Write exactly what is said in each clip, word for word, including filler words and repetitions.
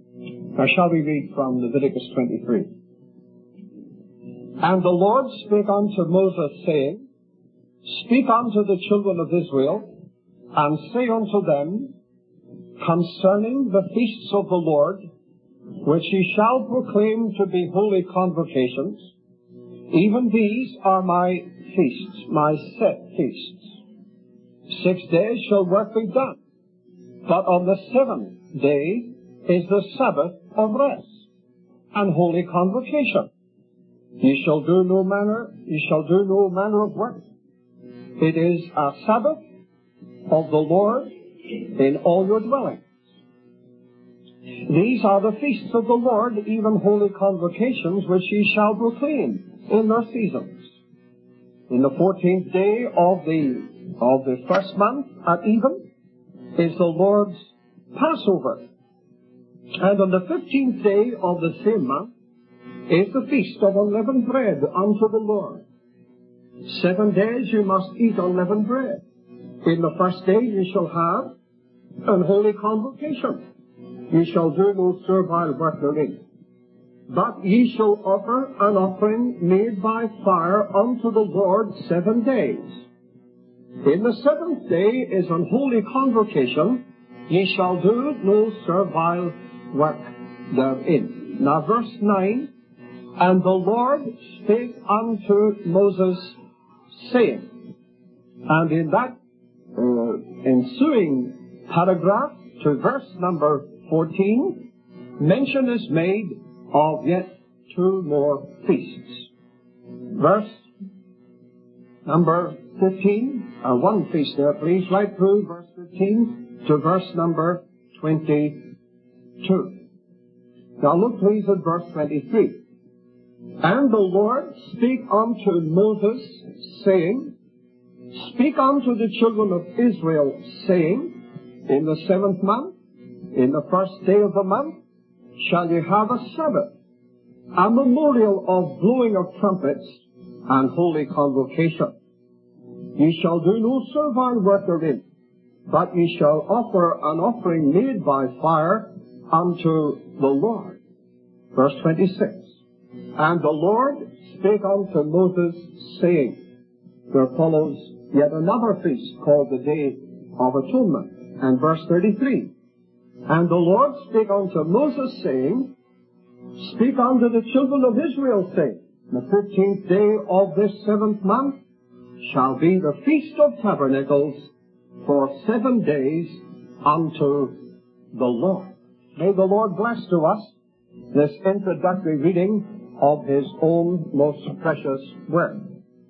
Now shall we read from Leviticus twenty-three? And the Lord spake unto Moses, saying, Speak unto the children of Israel, and say unto them, concerning the feasts of the Lord, which ye shall proclaim to be holy convocations, even these are my feasts, my set feasts. Six days shall work be done, but on the seventh day is the Sabbath of rest and holy convocation. Ye shall do no manner, ye shall do no manner of work. It is a Sabbath of the Lord in all your dwellings. These are the feasts of the Lord, even holy convocations, which ye shall proclaim in their seasons. In the fourteenth day of the of the first month at even is the Lord's Passover. And on the fifteenth day of the same month is the feast of unleavened bread unto the Lord. Seven days you must eat unleavened bread. In the first day you shall have an holy convocation. Ye shall do no servile work therein. But ye shall offer an offering made by fire unto the Lord seven days. In the seventh day is an holy convocation. Ye shall do no servile work therein. Now verse nine, and the Lord spake unto Moses, saying, and in that uh, ensuing paragraph to verse number fourteen, mention is made of yet two more feasts. Verse number fifteen, uh, one feast there, please, right through verse fifteen to verse number twenty-two. Now look please at verse twenty-three. And the Lord spake unto Moses, saying, Speak unto the children of Israel, saying, In the seventh month, in the first day of the month, shall ye have a Sabbath, a memorial of blowing of trumpets, and holy convocation. Ye shall do no servile work therein, but ye shall offer an offering made by fire unto the Lord. Verse twenty-six. And the Lord spake unto Moses, saying, there follows yet another feast called the Day of Atonement. And verse thirty-three. And the Lord spake unto Moses, saying, Speak unto the children of Israel, saying, The fifteenth day of this seventh month shall be the Feast of Tabernacles for seven days unto the Lord. May the Lord bless to us this introductory reading of His own most precious Word.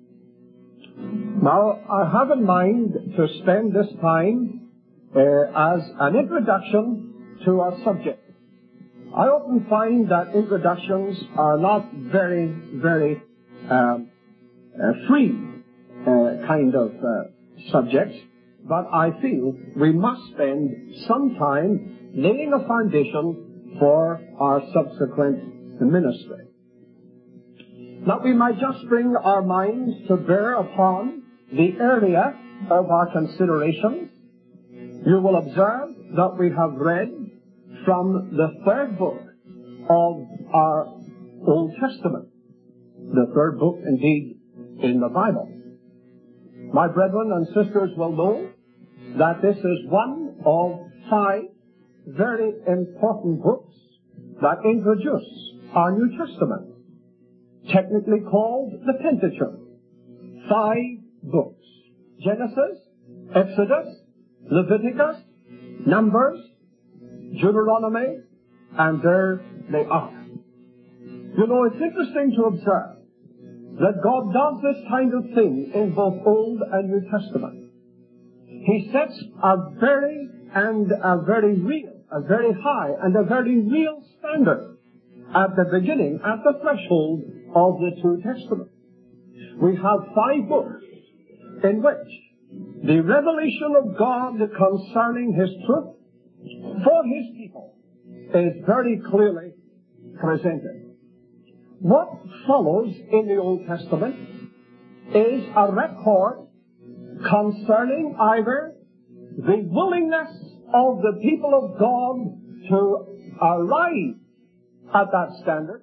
Now, I have in mind to spend this time uh, as an introduction to our subject. I often find that introductions are not very, very um, uh, free uh, kind of uh, subjects, but I feel we must spend some time laying a foundation for our subsequent ministry. Now, we might just bring our minds to bear upon the area of our considerations. You will observe that we have read from the third book of our Old Testament. The third book, indeed, in the Bible. My brethren and sisters will know that this is one of five very important books that introduce our New Testament, technically called the Pentateuch. Five books: Genesis, Exodus, Leviticus, Numbers, Deuteronomy, and there they are. You know, it's interesting to observe that God does this kind of thing in both Old and New Testament. He sets a very and a very real, a very high and a very real standard at the beginning, at the threshold of the two Testaments. We have five books in which the revelation of God concerning His truth for His people is very clearly presented. What follows in the Old Testament is a record concerning either the willingness of the people of God to arrive at that standard,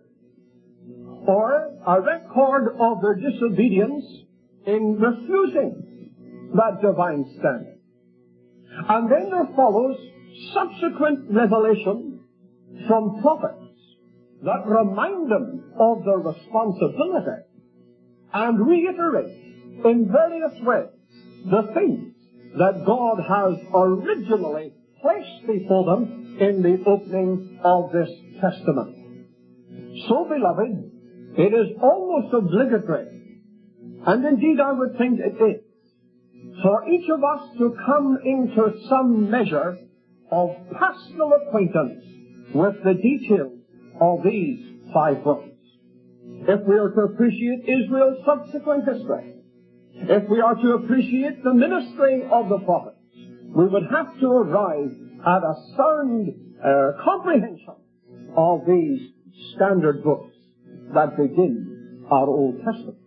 or a record of their disobedience in refusing that divine standard. And then there follows subsequent revelation from prophets that remind them of their responsibility and reiterate in various ways the things that God has originally placed before them in the opening of this Testament. So, beloved, it is almost obligatory, and indeed I would think it is, for each of us to come into some measure of personal acquaintance with the details of these five books. If we are to appreciate Israel's subsequent history, if we are to appreciate the ministry of the prophets, we would have to arrive at a sound uh, comprehension of these standard books that begin our Old Testament.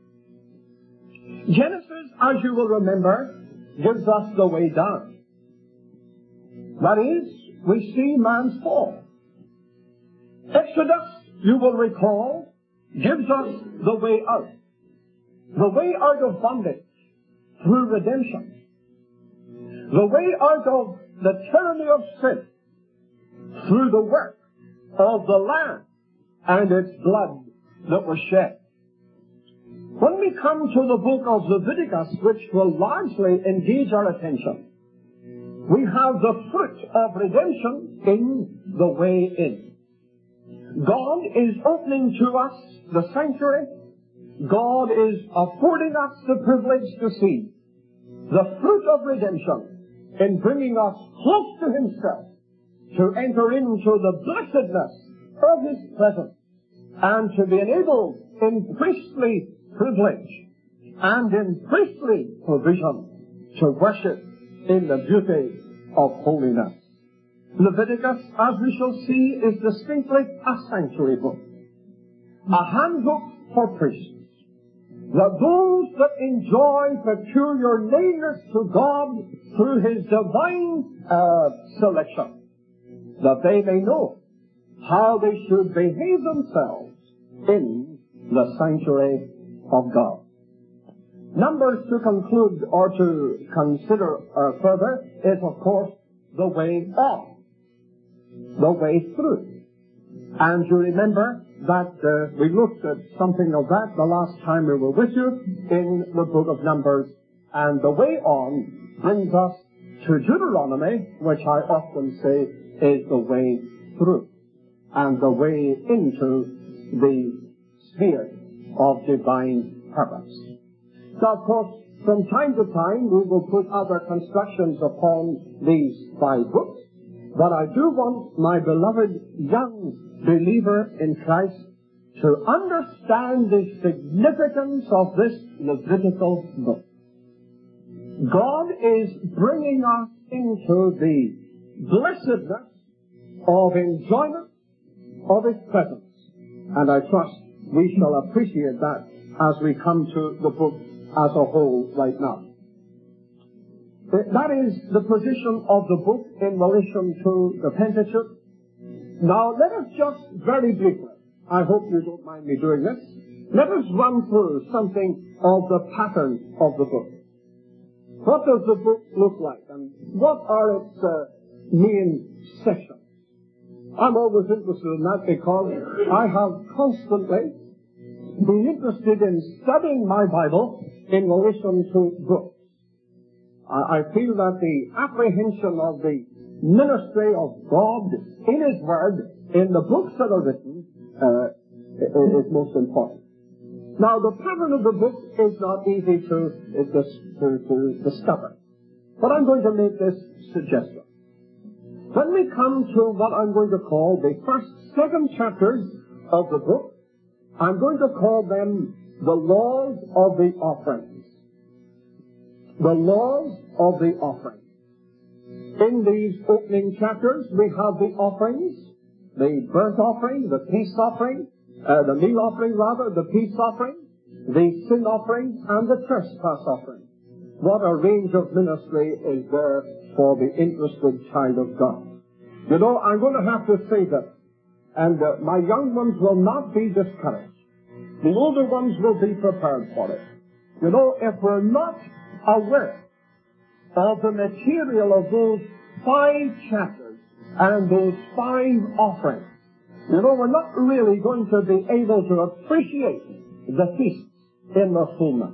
Genesis, as you will remember, gives us the way down. That is, we see man's fall. Exodus, you will recall, gives us the way out. The way out of bondage through redemption. The way out of the tyranny of sin through the work of the Lamb and its blood that was shed. When we come to the book of Leviticus, which will largely engage our attention, we have the fruit of redemption in the way in. God is opening to us the sanctuary. God is affording us the privilege to see the fruit of redemption in bringing us close to Himself, to enter into the blessedness of His presence, and to be enabled in priestly privilege and in priestly provision to worship in the beauty of holiness. Leviticus, as we shall see, is distinctly a sanctuary book, a handbook for priests, that those that enjoy peculiar nearness to God through His divine uh, selection, that they may know how they should behave themselves in the sanctuary of God. Numbers, to conclude or to consider uh, further, is of course the way on, the way through. And you remember that uh, we looked at something of that the last time we were with you in the book of Numbers, and the way on brings us to Deuteronomy, which I often say is the way through, and the way into the sphere of divine purpose. So, of course, from time to time we will put other constructions upon these five books, but I do want my beloved young believer in Christ to understand the significance of this Levitical book. God is bringing us into the blessedness of enjoyment of His presence, and I trust we shall appreciate that as we come to the book as a whole right now. That is the position of the book in relation to the Pentateuch. Now, let us just very briefly, I hope you don't mind me doing this, let us run through something of the pattern of the book. What does the book look like, and what are its uh, main sections? I'm always interested in that because I have constantly been interested in studying my Bible in relation to books. I feel that the apprehension of the ministry of God in His Word, in the books that are written, uh, is most important. Now, the pattern of the book is not easy to, to, to discover, but I'm going to make this suggestion. When we come to what I'm going to call the first seven chapters of the book, I'm going to call them the laws of the offerings. The laws of the offering. In these opening chapters, we have the offerings, the burnt offering, the peace offering, uh, the meal offering rather, the peace offering, the sin offering, and the trespass offering. What a range of ministry is there for the interested child of God. You know, I'm going to have to say that And uh, my young ones will not be discouraged. The older ones will be prepared for it. You know, if we're not aware of the material of those five chapters and those five offerings, you know, we're not really going to be able to appreciate the feasts in the fullness.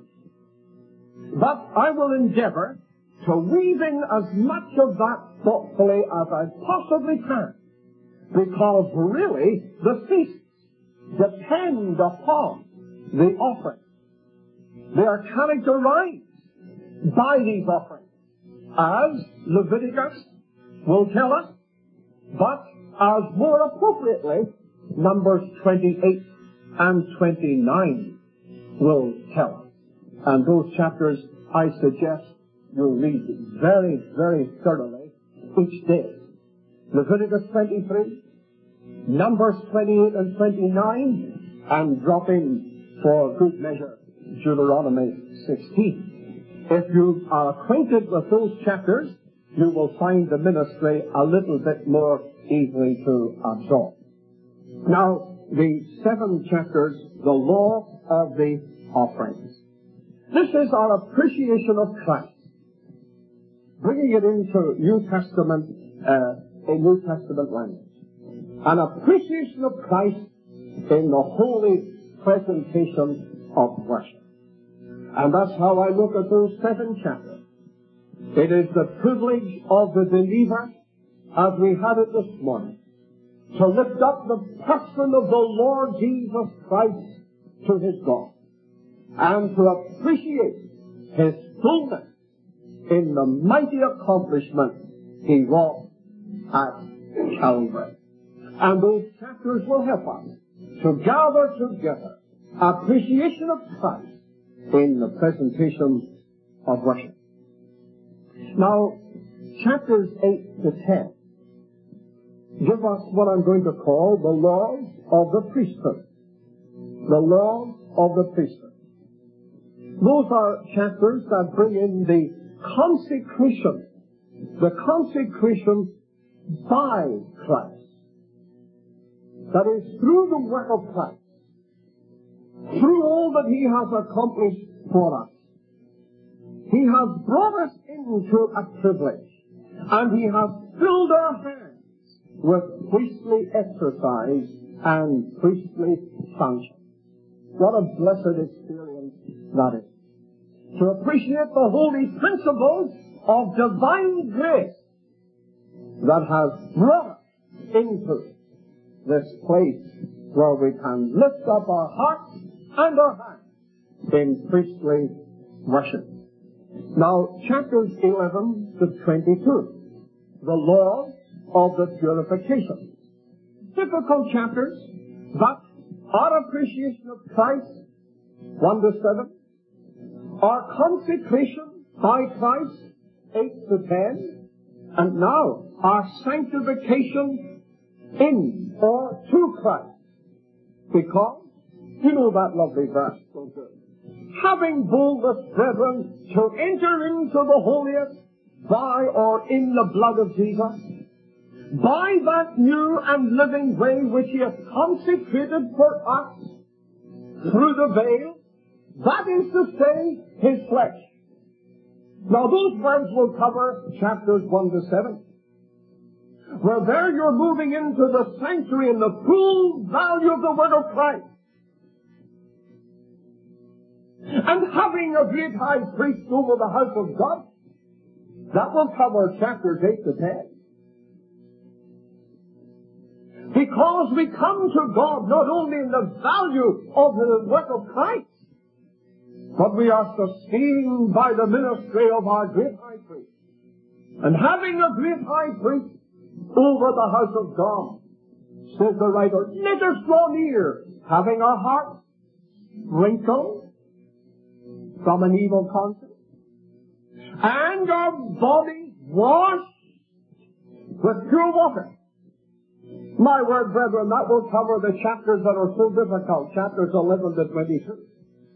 But I will endeavor to weave in as much of that thoughtfully as I possibly can, because really the feasts depend upon the offerings. They are characterized by these offerings, as Leviticus will tell us, but as more appropriately Numbers twenty-eight and twenty-nine will tell us. And those chapters, I suggest you read very, very thoroughly each day. Leviticus twenty-three, Numbers twenty-eight and twenty-nine, and drop in for good measure Deuteronomy sixteen. If you are acquainted with those chapters, you will find the ministry a little bit more easily to absorb. Now, the seven chapters, the law of the offerings. This is our appreciation of Christ, bringing it into New Testament, uh, in New Testament language. An appreciation of Christ in the holy presentation of worship. And that's how I look at those seven chapters. It is the privilege of the believer, as we had it this morning, to lift up the person of the Lord Jesus Christ to his God, and to appreciate his fullness in the mighty accomplishment he wrought at Calvary. And those chapters will help us to gather together appreciation of Christ in the presentation of worship. Now, chapters eight to ten give us what I'm going to call the laws of the priesthood. The laws of the priesthood. Those are chapters that bring in the consecration, the consecration by Christ. That is, through the work of Christ, through all that he has accomplished for us, he has brought us into a privilege, and he has filled our hands with priestly exercise and priestly function. What a blessed experience that is. To appreciate the holy principles of divine grace that has brought us into this place where we can lift up our hearts and our hands in priestly worship. Now, chapters eleven to twenty-two, the law of the purification. Difficult chapters, but our appreciation of Christ, one to seven, our consecration by Christ, eight to ten, and now our sanctification in or to Christ. Because, you know that lovely verse, don't you? Having boldness, brethren, to enter into the holiest by or in the blood of Jesus, by that new and living way which he hath consecrated for us through the veil, that is to say, his flesh. Now those words will cover chapters one to seven. Where there you're moving into the sanctuary and the full value of the word of Christ. And having a great high priest over the house of God, that will cover chapters eight to ten. Because we come to God not only in the value of the work of Christ, but we are sustained by the ministry of our great high priest. And having a great high priest over the house of God, says the writer, let us draw near, having our hearts wrinkled from an evil conscience, and our bodies washed with pure water. My word, brethren, that will cover the chapters that are so difficult, chapters eleven to twenty-two.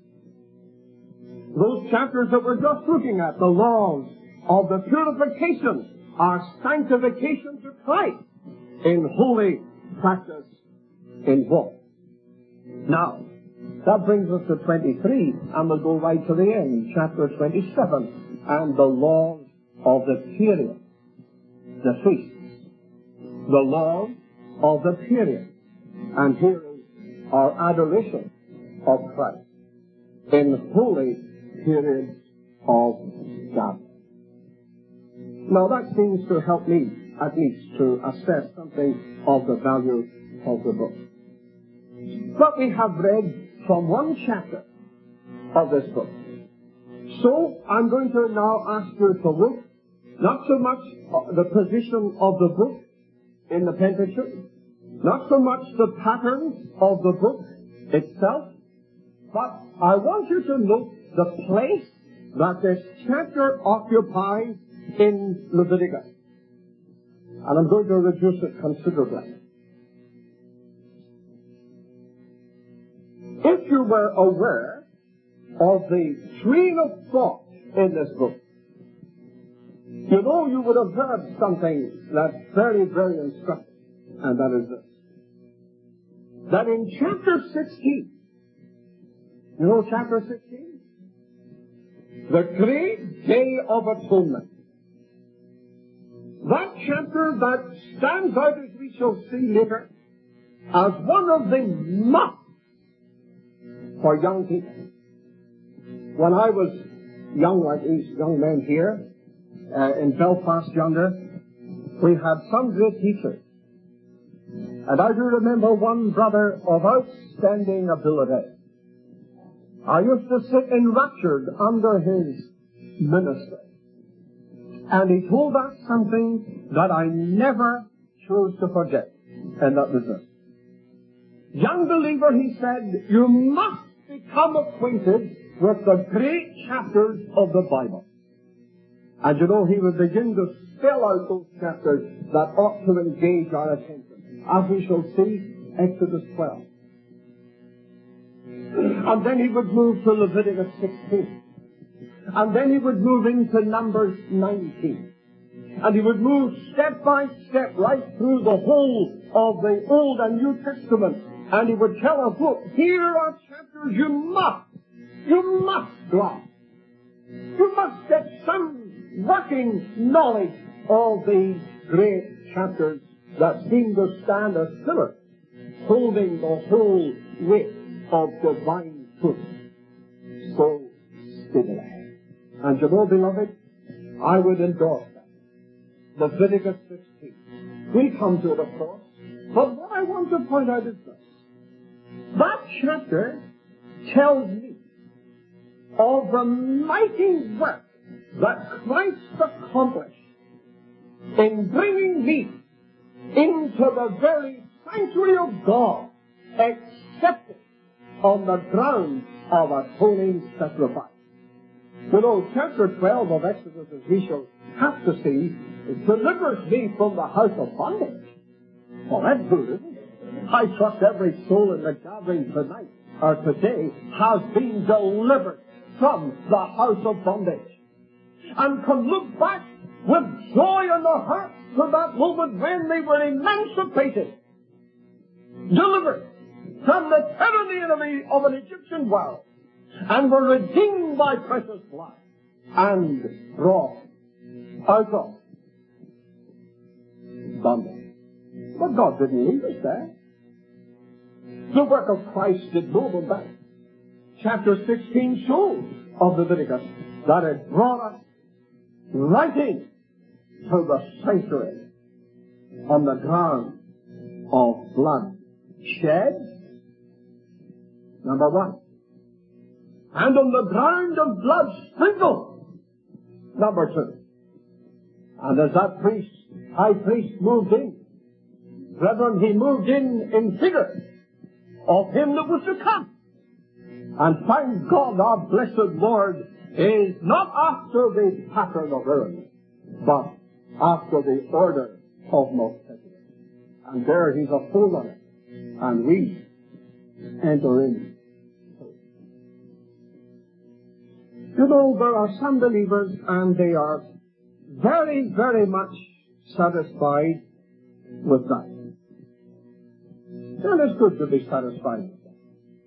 Those chapters that we're just looking at, the laws of the purification, our sanctification to Christ in holy practice involved. Now, that brings us to twenty-three, and we'll go right to the end, chapter twenty-seven, and the laws of the period, the feasts, the laws of the period. And here is our adoration of Christ in holy periods of gathering. Now that seems to help me, at least, to assess something of the value of the book. But we have read from one chapter of this book. So I'm going to now ask you to look not so much the position of the book in the Pentateuch, not so much the pattern of the book itself, but I want you to note the place that this chapter occupies in Leviticus. And I'm going to reduce it considerably. If you were aware of the train of thought in this book, you know you would have heard something that's very, very instructive, and that is this. That in chapter sixteen, you know chapter sixteen? The great day of atonement. That chapter that stands out, as we shall see later, as one of the must for young people. When I was young, like these young men here, uh, in Belfast yonder, we had some great teachers. And I do remember one brother of outstanding ability. I used to sit enraptured under his ministry. And he told us something that I never chose to forget. And that was this. Young believer, he said, you must become acquainted with the great chapters of the Bible. And you know, he would begin to spell out those chapters that ought to engage our attention. As we shall see, Exodus twelve. And then he would move to Leviticus sixteen. And then he would move into Numbers nineteen. And he would move step by step right through the whole of the Old and New Testament. And he would tell us, look, here are chapters you must, you must grasp. You must get some working knowledge of these great chapters that seem to stand as pillars, holding the whole weight of divine truth so steadily. And you know, beloved, I would endorse that. Leviticus sixteen. We come to it, of course. But what I want to point out is this. That chapter tells me of the mighty work that Christ accomplished in bringing me into the very sanctuary of God, accepted on the ground of atoning sacrifice. You know, chapter twelve of Exodus, as we shall have to see, delivers me from the house of bondage. Well, that's good, isn't it? I trust every soul in the gathering tonight or today has been delivered from the house of bondage, and can look back with joy in their hearts to that moment when they were emancipated, delivered from the tyranny of an Egyptian world, and were redeemed by precious blood, and brought out of bondage. But God didn't leave us there. The work of Christ did more than that. Chapter sixteen shows of Leviticus that it brought us right in to the sanctuary on the ground of blood shed, number one, and on the ground of blood sprinkled, number two. And as that priest, high priest, moved in, brethren, he moved in in figure of him that was to come. And thank God, our blessed Lord is not after the pattern of Aaron, but after the order of Melchizedek. And there he's a forerunner, and we enter in. You know, there are some believers, and they are very, very much satisfied with that. And it's good to be satisfied with that.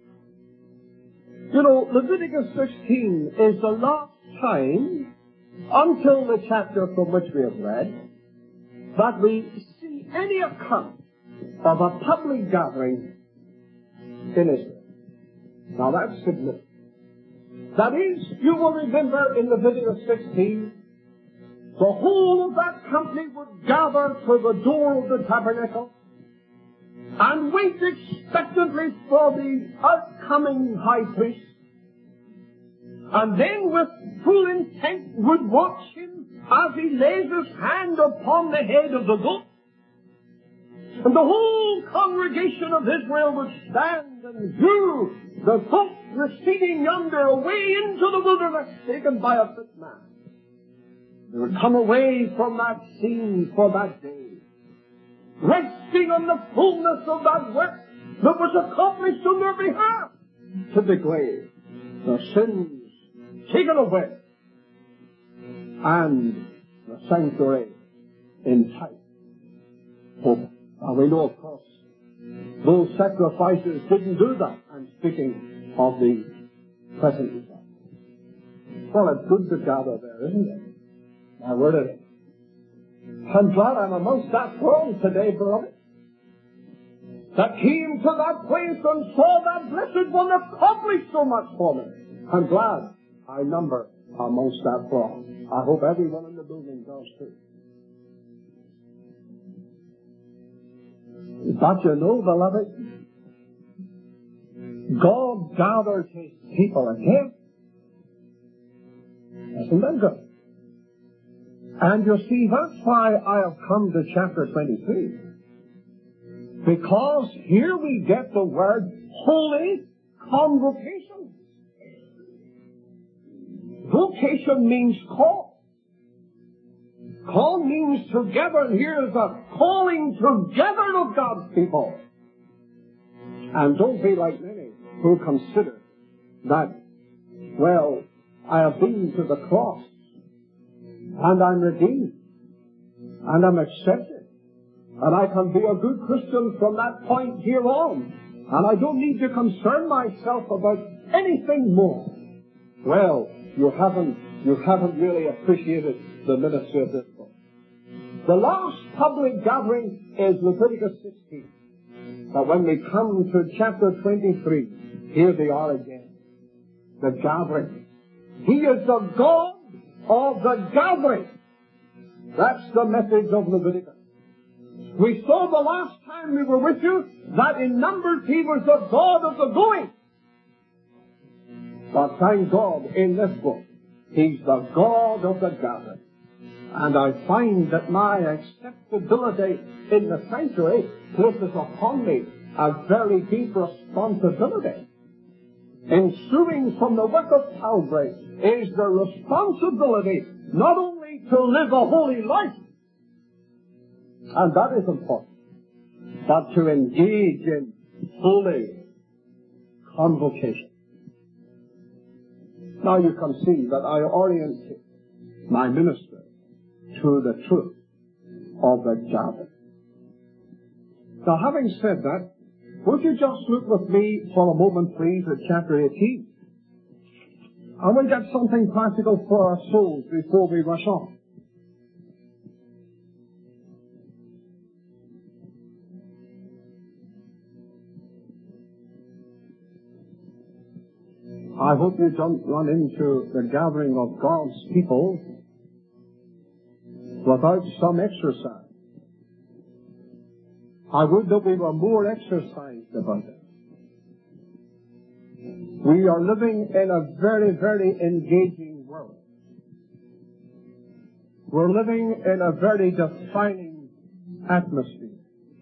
You know, Leviticus sixteen is the last time, until the chapter from which we have read, that we see any account of a public gathering in Israel. Now that's significant. That is, you will remember in Leviticus sixteen, the whole of that company would gather to the door of the tabernacle and wait expectantly for the outcoming high priest, and then with full intent would watch him as he lays his hand upon the head of the goat. And the whole congregation of Israel would stand and view the goat receding yonder away into the wilderness, taken by a fit man. They would come away from that scene for that day, resting on the fullness of that work that was accomplished on their behalf, to declare their sins taken away and the sanctuary in tight open. And we know, of course, those sacrifices didn't do that. I'm speaking of the present result. Well, it's good to gather there, isn't it? My word it is. I'm glad I'm amongst that throng today, beloved, that came to that place and saw that blessed one accomplish so much for me. I'm glad I number amongst that throng. I hope everyone in the building does too. But you know, beloved, God gathers His people again. Isn't that good? And you see, that's why I have come to chapter twenty-three. Because here we get the word holy convocation. Vocation means call. Call means together, and here is a calling together of God's people. And don't be like many who consider that, well, I have been to the cross, and I'm redeemed, and I'm accepted, and I can be a good Christian from that point here on, and I don't need to concern myself about anything more. Well, you haven't, you haven't really appreciated the ministry of this book. The last public gathering is Leviticus sixteen. But when we come to chapter twenty-three, here they are again. The gathering. He is the God of the gathering. That's the message of Leviticus. We saw the last time we were with you that in Numbers He was the God of the going. But thank God, in this book, He's the God of the gathering. And I find that my acceptability in the sanctuary places upon me a very deep responsibility. Ensuing from the work of Calvary is the responsibility not only to live a holy life, and that is important, but to engage in holy convocation. Now you can see that I orient my ministry to the truth of the gathering. Now, having said that, would you just look with me for a moment, please, at chapter eighteen? And we'll get something practical for our souls before we rush on. I hope you don't run into the gathering of God's people without some exercise. I would that we were more exercised about it. We are living in a very, very engaging world. We're living in a very defining atmosphere.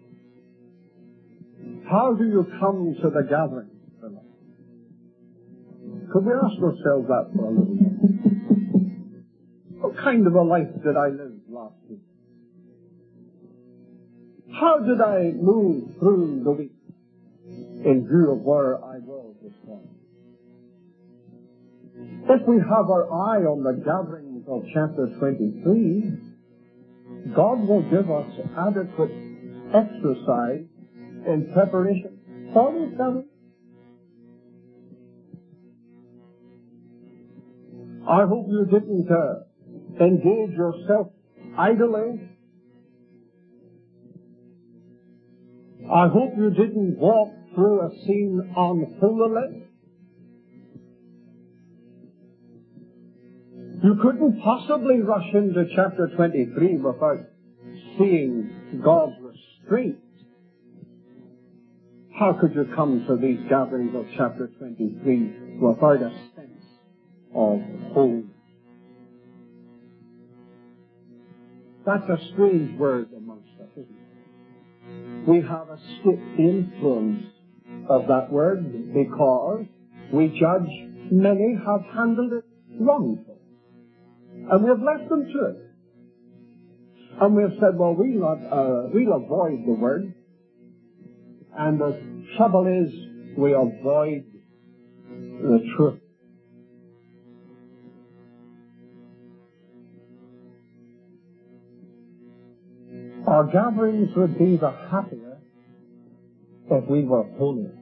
How do you come to the gathering? Could we ask ourselves that for a little bit? What kind of a life did I live last week? How did I move through the week in view of where I was this morning? If we have our eye on the gatherings of chapter twenty-three, God will give us adequate exercise in preparation for this gathering? I hope you didn't uh, engage yourself idly. I hope you didn't walk through a scene unholily. You couldn't possibly rush into chapter twenty-three without seeing God's restraint. How could you come to these gatherings of chapter twenty-three without a sense of holiness? That's a strange word amongst us, isn't it? We have escaped the influence of that word because we judge many have handled it wrongfully. And we've left them to it. And we've said, well, we'll, not, uh, we'll avoid the word. And the trouble is, we avoid the truth. Our gatherings would be the happier if we were holy.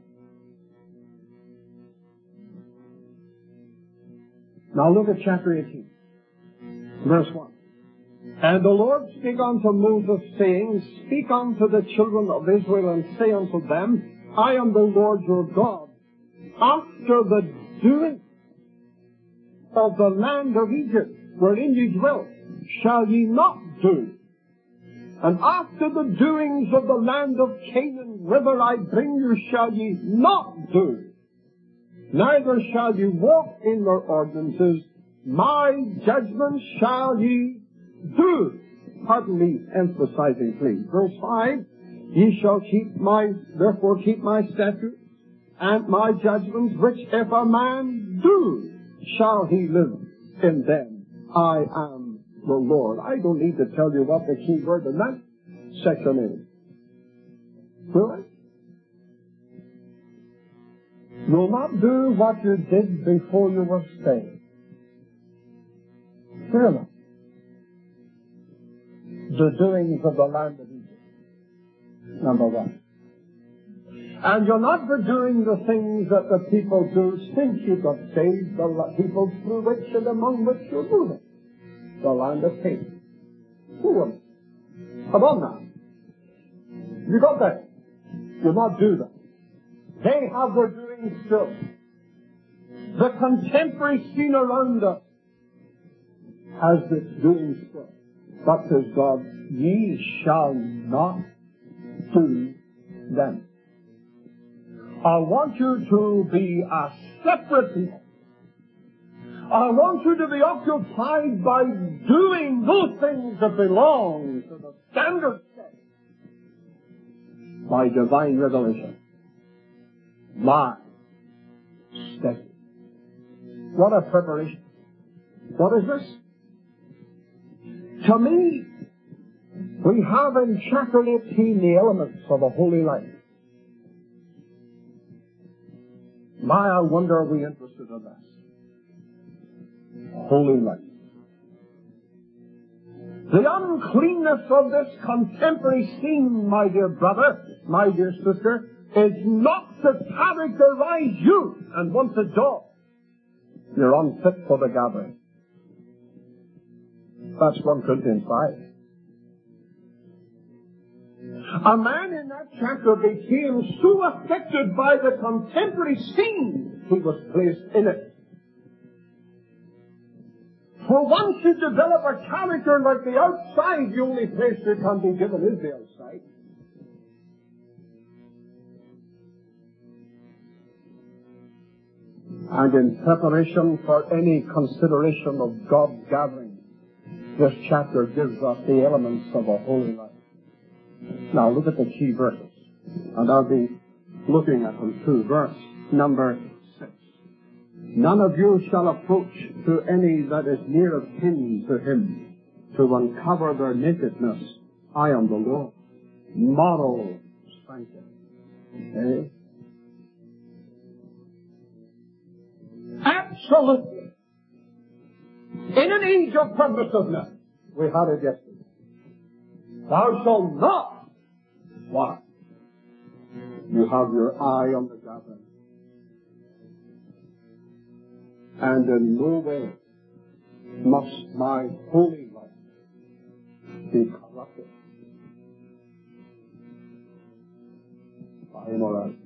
Now look at chapter eighteen, verse one. And the Lord spake unto Moses, saying, Speak unto the children of Israel, and say unto them, I am the Lord your God. After the doing of the land of Egypt, wherein ye dwelt, shall ye not do. And after the doings of the land of Canaan, whither I bring you, shall ye not do. Neither shall ye walk in their ordinances. My judgment shall ye do. Pardon me, emphasizing, please. Verse five, Ye shall keep my, therefore keep my statutes and my judgments, which if a man do, shall he live in them. I am the Lord. I don't need to tell you what the key word in that section is. Do I? Will not do what you did before you were saved. Hear that. The doings of the land of Egypt. Number one. And you're not for doing the things that the people do since you got saved, the people through which and among which you're moving. The land of Canaan. Who am I? Come on now. You got that? Do not do that. They have their doing still. The contemporary scene around us has its doing still. But says God, ye shall not do them. I want you to be a separate people. I want you to be occupied by doing those things that belong to the standard set by divine revelation. My statute. What a preparation. What is this? To me, we have in chapter eighteen the elements of a holy life. My, I wonder, are we interested in this? Holy life. The uncleanness of this contemporary scene, my dear brother, my dear sister, is not to characterize you. And once it's done, you're unfit for the gathering. That's First Corinthians five. A man in that chapter became so affected by the contemporary scene, he was placed in it. For once you develop a character like the outside, the only place you can be given is the outside. And in preparation for any consideration of God's gathering, this chapter gives us the elements of a holy life. Now look at the key verses, and I'll be looking at them too. Verse number six. None of you shall approach to any that is near of kin to him, to uncover their nakedness. I am the Lord. Moral sanctity. Okay? Absolutely. In an age of permissiveness, we had it yesterday. Thou shalt not, what? You have your eye on the gathering. And in no way must my holy life be corrupted by immorality.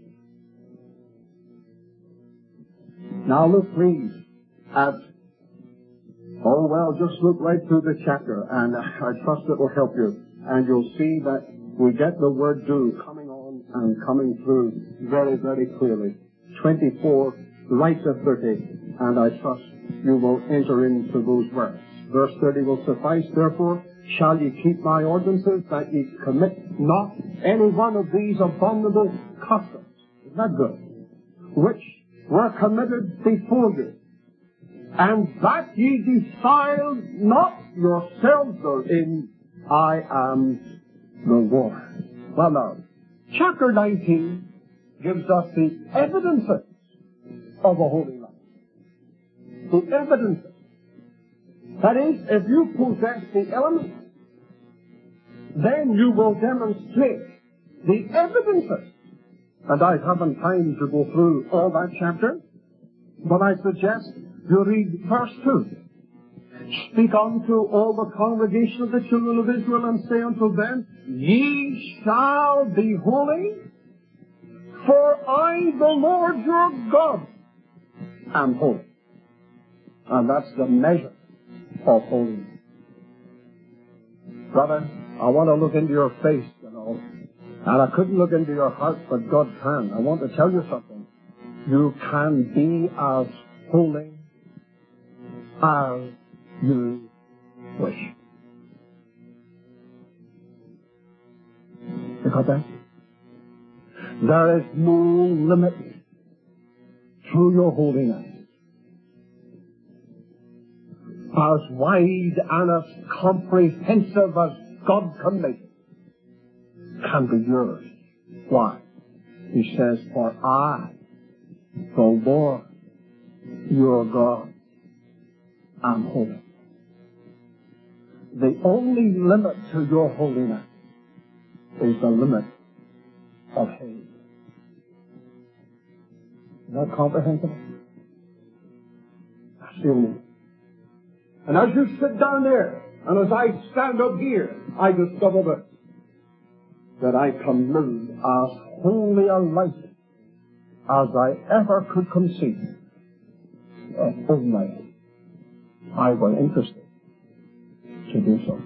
Now look please at, oh well, just look right through the chapter, and I trust it will help you. And you'll see that we get the word do coming on and coming through very, very clearly. twenty-four, right to thirty, and I trust you will enter into those words. Verse thirty will suffice, therefore, shall ye keep my ordinances, that ye commit not any one of these abominable customs. Isn't that good? Which were committed before you, and that ye defile not yourselves therein. I am the Lord. Well now, chapter nineteen gives us the evidences of a holy life. The evidences. That is, if you possess the elements, then you will demonstrate the evidences. And I haven't time to go through all that chapter, but I suggest you read verse two. Speak unto all the congregation of the children of Israel, and say unto them, ye shall be holy, for I, the Lord your God, am holy. And that's the measure of holiness. Brother, I want to look into your face, you know, and I couldn't look into your heart, but God can. I want to tell you something. You can be as holy as you wish. You got that? There is no limit to your holiness. As wide and as comprehensive as God can make it can be yours. Why? He says, for I, the Lord, your God, am holy. The only limit to your holiness is the limit of His. Is that comprehensible? That's the only. And as you sit down there, and as I stand up here, I discover this, that I can live as holy a life as I ever could conceive. If only I were interested to do so.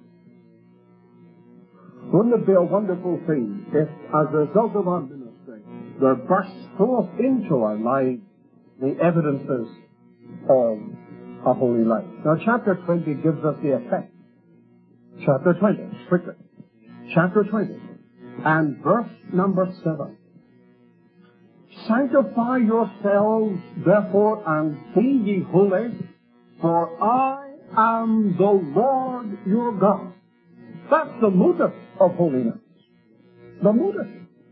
Wouldn't it be a wonderful thing if, as a result of our ministry, there burst forth into our lives the evidences of a holy life? Now, chapter twenty gives us the effect. Chapter twenty, quickly. Chapter twenty, and verse number seven. Sanctify yourselves, therefore, and be ye holy, for I am the Lord your God. That's the motive of holiness. The motive.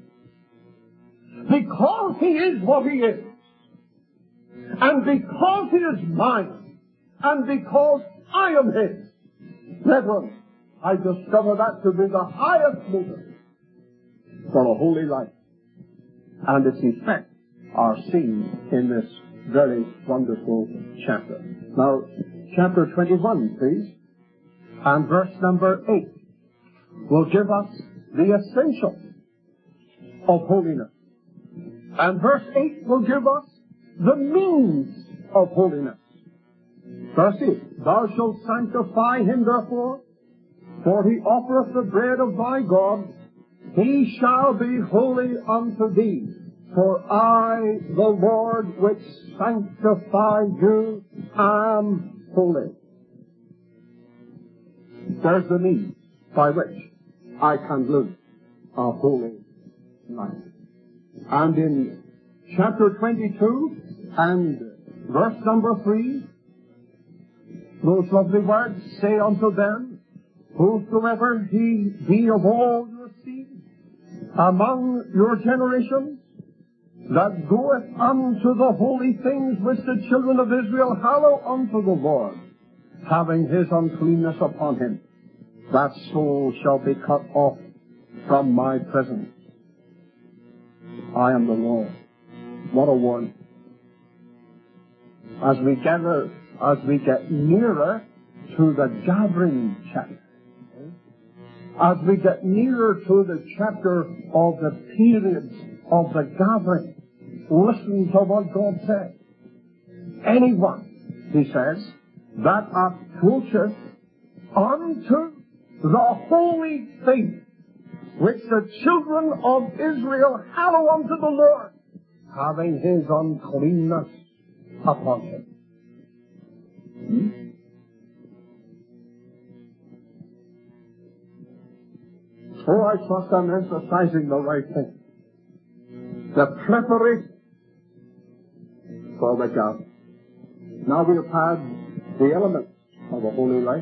Because He is what He is, and because He is mine, and because I am His, brethren, I discover that to be the highest motive for a holy life. And its effects are seen in this very wonderful chapter. Now, chapter twenty-one, please, and verse number eight will give us the essentials of holiness. And verse eight will give us the means of holiness. Verse eight, thou shalt sanctify him therefore, for he offereth the bread of thy God. He shall be holy unto thee, for I, the Lord, which sanctify you, am holy. There's the means by which I can live a holy life. And in chapter twenty-two and verse number three, those lovely words, say unto them, whosoever he be of all your seed, among your generations, that goeth unto the holy things which the children of Israel hallow unto the Lord, having his uncleanness upon him, that soul shall be cut off from my presence. I am the Lord. What a warning. As we gather, as we get nearer to the gathering chapter, as we get nearer to the chapter of the periods of the gathering, listen to what God says. Anyone, he says, that approacheth unto the holy thing which the children of Israel hallow unto the Lord, having his uncleanness upon him. Hmm? Oh, I trust I'm emphasizing the right thing. The preparation for the gathering. Now we have had the elements of a holy life.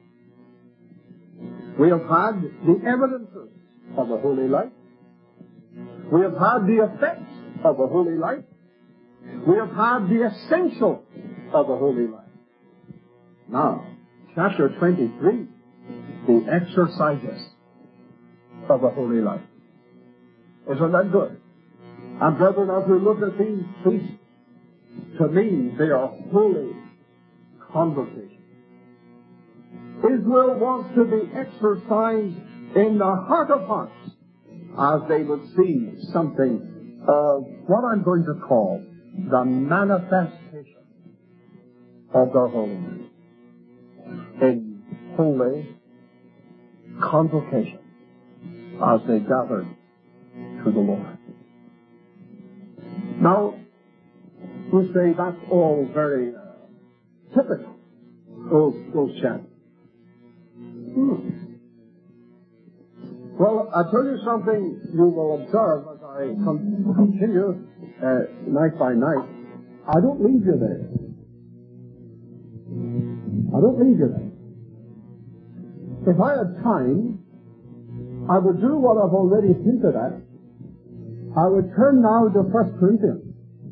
We have had the evidences of a holy life. We have had the effects of a holy life. We have had the essential of a holy life. Now, chapter twenty-three, the exercises of a holy life. Isn't that good? And brethren, as we look at these feasts, to me, they are holy convocations. Israel wants to be exercised in the heart of hearts as they would see something of what I'm going to call the manifestation of their holiness in holy convocation as they gathered to the Lord. Now, we say that's all very uh, typical, those, those chants. Hmm. Well, I tell you something you will observe as I con- continue uh, night by night. I don't leave you there. I don't leave you there. If I had time, I would do what I've already hinted at. I would turn now to First Corinthians.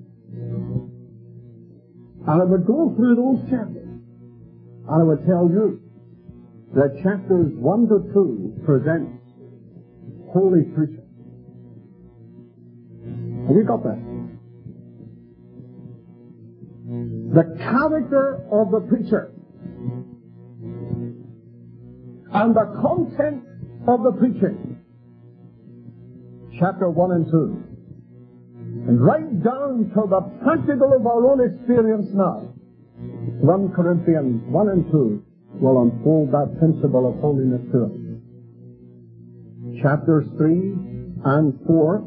And I would go through those chapters. And I would tell you that chapters one to two present holy preaching. Have you got that? The character of the preacher and the content of the preaching. Chapter one and two. And right down to the practical of our own experience now. First Corinthians one and two will unfold that principle of holiness to us. Chapters three and four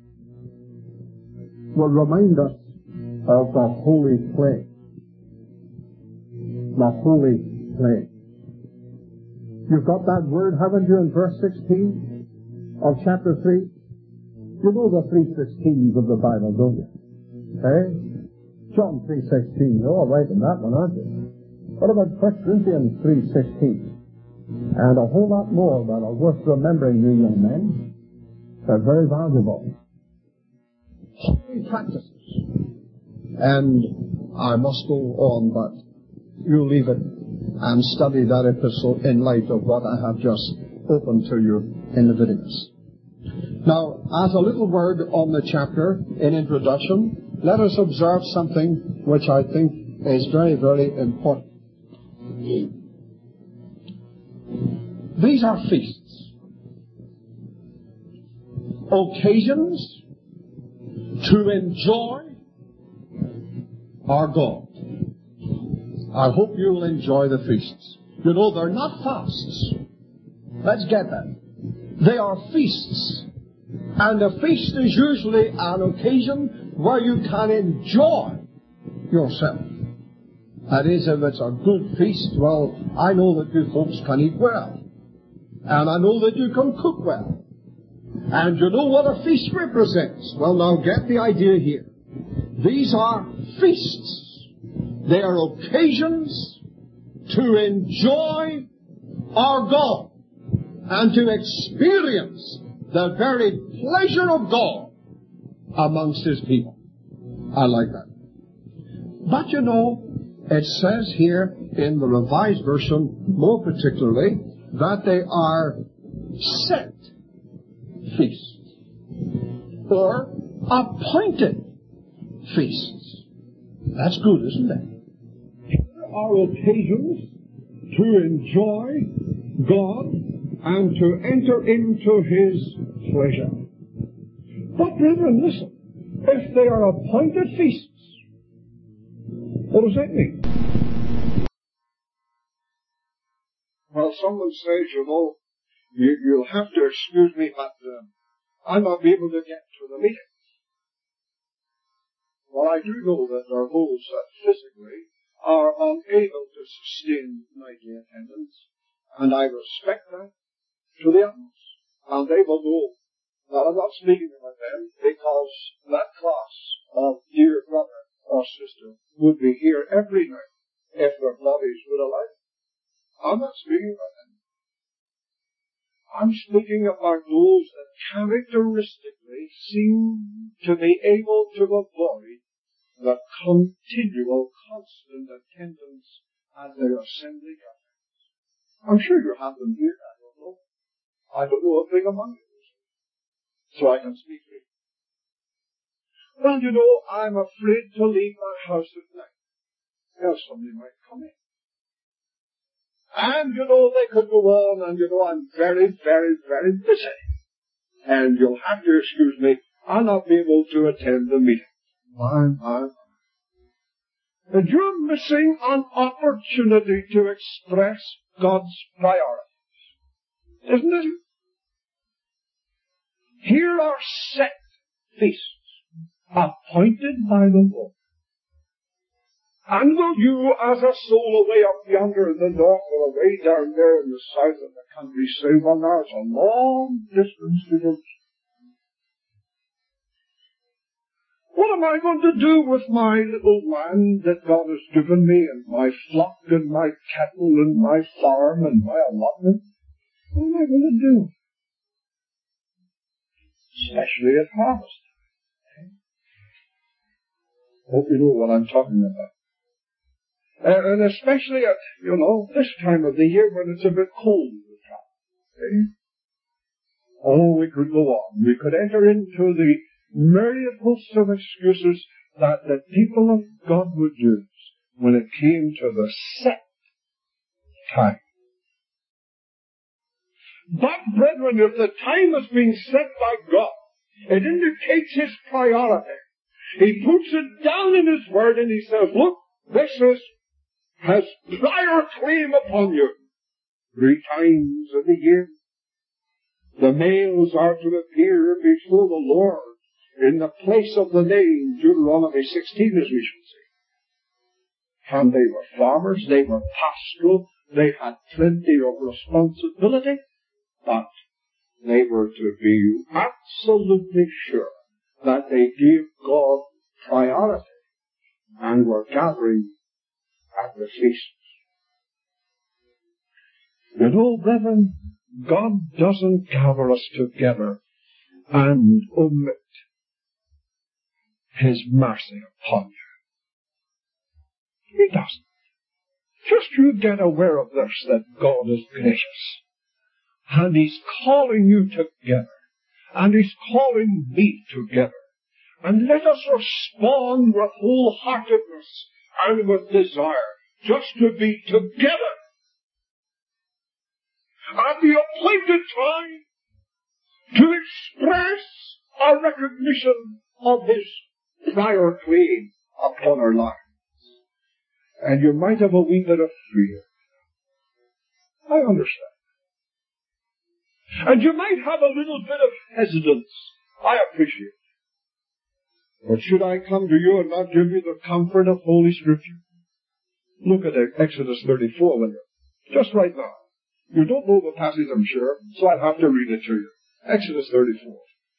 will remind us of the holy place. The holy place. You've got that word, haven't you, in verse sixteen of chapter three? You know the three sixteens of the Bible, don't you? Eh? John three sixteen. You're all right in that one, aren't you? What about First Corinthians three sixteen? And a whole lot more that are worth remembering, you young men. They're very valuable. Holy practices. And I must go on, but you leave it and study that epistle in light of what I have just opened to you in Leviticus. Now, as a little word on the chapter in introduction, let us observe something which I think is very, very important. These are feasts, occasions to enjoy our God. I hope you'll enjoy the feasts. You know, they're not fasts. Let's get that. They are feasts. And a feast is usually an occasion where you can enjoy yourself. That is, if it's a good feast, well, I know that you folks can eat well. And I know that you can cook well. And you know what a feast represents. Well, now get the idea here. These are feasts. They are occasions to enjoy our God and to experience the very pleasure of God amongst His people. I like that. But you know, it says here in the Revised Version, more particularly, that they are set feasts. Or, appointed feasts. That's good, isn't it? There are occasions to enjoy God and to enter into His pleasure. But brethren, listen. If they are appointed feasts, what does that mean? Well, someone says, you know, you, you'll have to excuse me, but uh, I'll not be able to get to the meeting. Well, I do know that there are those that physically are unable to sustain nightly attendance, and I respect that to the utmost. And they will know that I'm not speaking about them because that class of dear brother or sister would be here every night if their bodies would allow it. I'm not speaking about them. I'm speaking about those that characteristically seem to be able to avoid the continual, constant attendance at their assembly gatherings. I'm sure you have them here, I don't know. I don't know a thing among you, so I can speak for you. Well, you know, I'm afraid to leave my house at night. Now somebody might come in. And, you know, they could go on, and, you know, I'm very, very, very busy. And you'll have to excuse me, I'll not be able to attend the meeting. My, my, my. And you're missing an opportunity to express God's priorities. Isn't it? Here are set feasts, appointed by the Lord. And will you, as a soul away up yonder in the north or away down there in the south of the country, say, well, now it's a long distance to Jerusalem. What am I going to do with my little land that God has given me, and my flock and my cattle and my farm and my allotment? What am I going to do? Especially at harvest. Hope you know what I'm talking about. Uh, and especially at, you know, this time of the year when it's a bit cold in the town. Okay? Oh, we could go on. We could enter into the myriad hosts of excuses that the people of God would use when it came to the set time. But, brethren, if the time has been set by God, it indicates His priority. He puts it down in His Word and He says, look, this is has prior claim upon you. Three times in the year, the males are to appear before the Lord in the place of the name, Deuteronomy sixteen, as we shall see. And they were farmers, they were pastoral, they had plenty of responsibility, but they were to be absolutely sure that they gave God priority and were gathering at the feasts. You know, brethren, God doesn't gather us together and omit His mercy upon you. He doesn't. Just you get aware of this, that God is gracious. And He's calling you together. And He's calling me together. And let us respond with wholeheartedness and with desire, just to be together at the appointed time to express our recognition of His prior claim upon our lives. And you might have a wee bit of fear. I understand. And you might have a little bit of hesitance. I appreciate it. But should I come to you and not give you the comfort of Holy Scripture? Look at Exodus thirty-four, will you? Just right now. You don't know the passage, I'm sure, so I'll have to read it to you. Exodus thirty-four.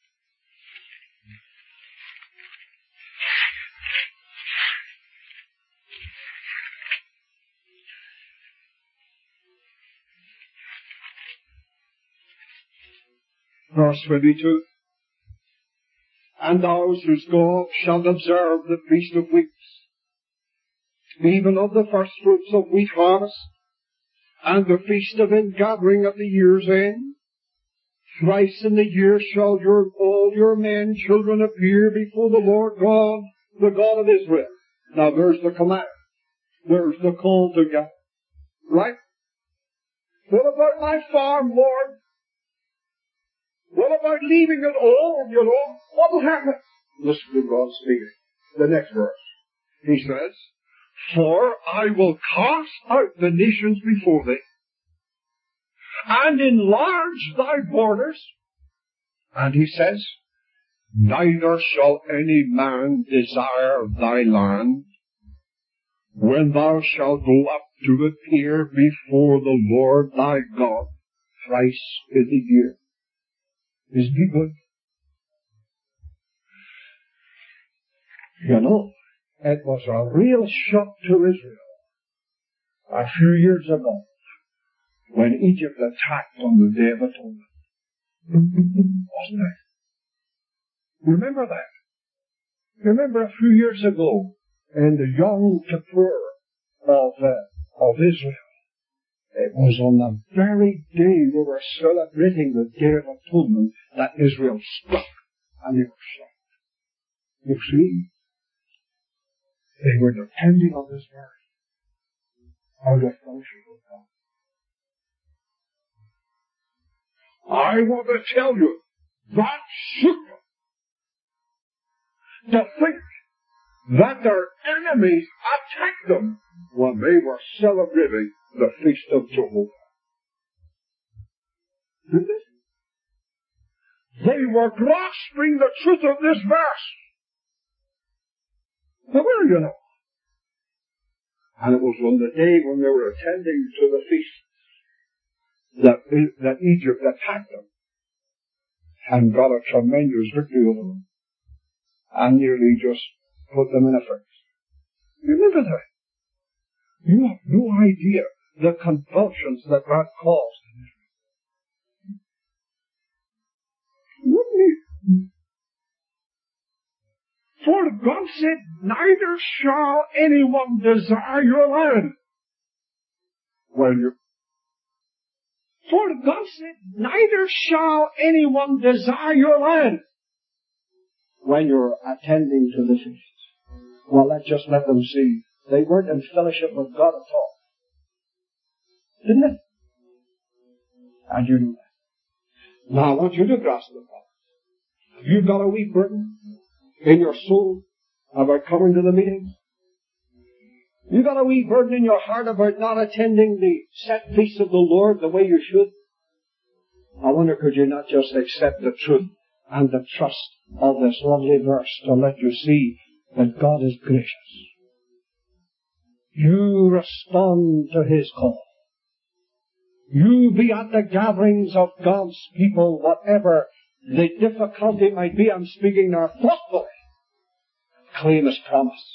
Verse twenty-two. And thou, whose God, shalt observe the Feast of Weeks, even of the first fruits of wheat harvest, and the Feast of Ingathering at the year's end, Thrice in the year shall your, all your men, children appear before the Lord God, the God of Israel. Now there's the command. There's the call to gather. Right? What about my farm, Lord? What about leaving it all, you know? What will happen? Listen to God speaking. The next verse. He says, for I will cast out the nations before thee, and enlarge thy borders. And he says, neither shall any man desire thy land, when thou shalt go up to appear before the Lord thy God thrice in the year. Isn't he good? You know, it was a real shock to Israel a few years ago when Egypt attacked on the Day of Atonement. Wasn't it? Remember that? Remember a few years ago in the Yom Kippur of, uh, of Israel. It was on the very day we were celebrating the Day of Atonement that Israel struck and they were shot. You see, they were depending on this verse out of fellowship with God. I want to tell you, that shook them to think that their enemies attacked them when they were celebrating the Feast of Jehovah. Didn't it? They were grasping the truth of this verse. Now, where you know? And it was on the day when they were attending to the feast that, that Egypt attacked them and got a tremendous victory over them and nearly just put them in a fix. Remember that? You have no idea the convulsions that that caused. Wouldn't you? For God said, neither shall anyone desire your land. Well, you. For God said, neither shall anyone desire your land when you're attending to the feast. Well, let's just let them see. They weren't in fellowship with God at all. Didn't it? And you know that. Now I want you to grasp the problem. Have you got a wee burden in your soul about coming to the meetings? You got a wee burden in your heart about not attending the set feasts of the Lord the way you should? I wonder, could you not just accept the truth and the trust of this lovely verse to let you see that God is gracious? You respond to His call. You be at the gatherings of God's people, whatever the difficulty might be. I'm speaking now thoughtfully. Claim His promise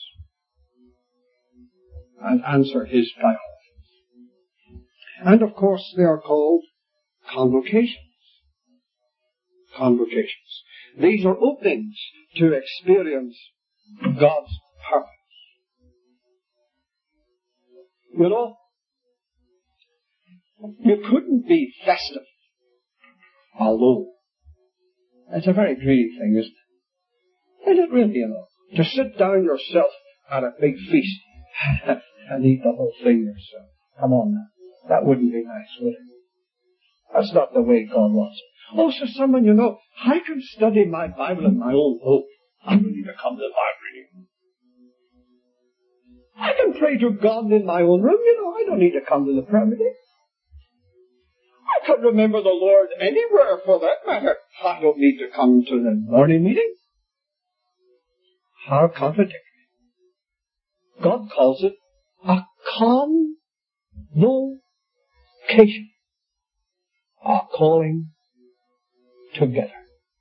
and answer His priorities. And of course they are called convocations. Convocations. These are openings to experience God's purpose. You know, you couldn't be festive alone. It's a very greedy thing, isn't it? Is it really, you know? To sit down yourself at a big feast and eat the whole thing yourself. Come on now. That wouldn't be nice, would it? That's not the way God wants it. Oh, so someone, you know, I can study my Bible in my own home. I don't need to come to the Bible reading. I can pray to God in my own room, you know. I don't need to come to the prayer meeting. I can remember the Lord anywhere for that matter. I don't need to come to the morning meeting. How contradictory. God calls it a convocation. A calling together.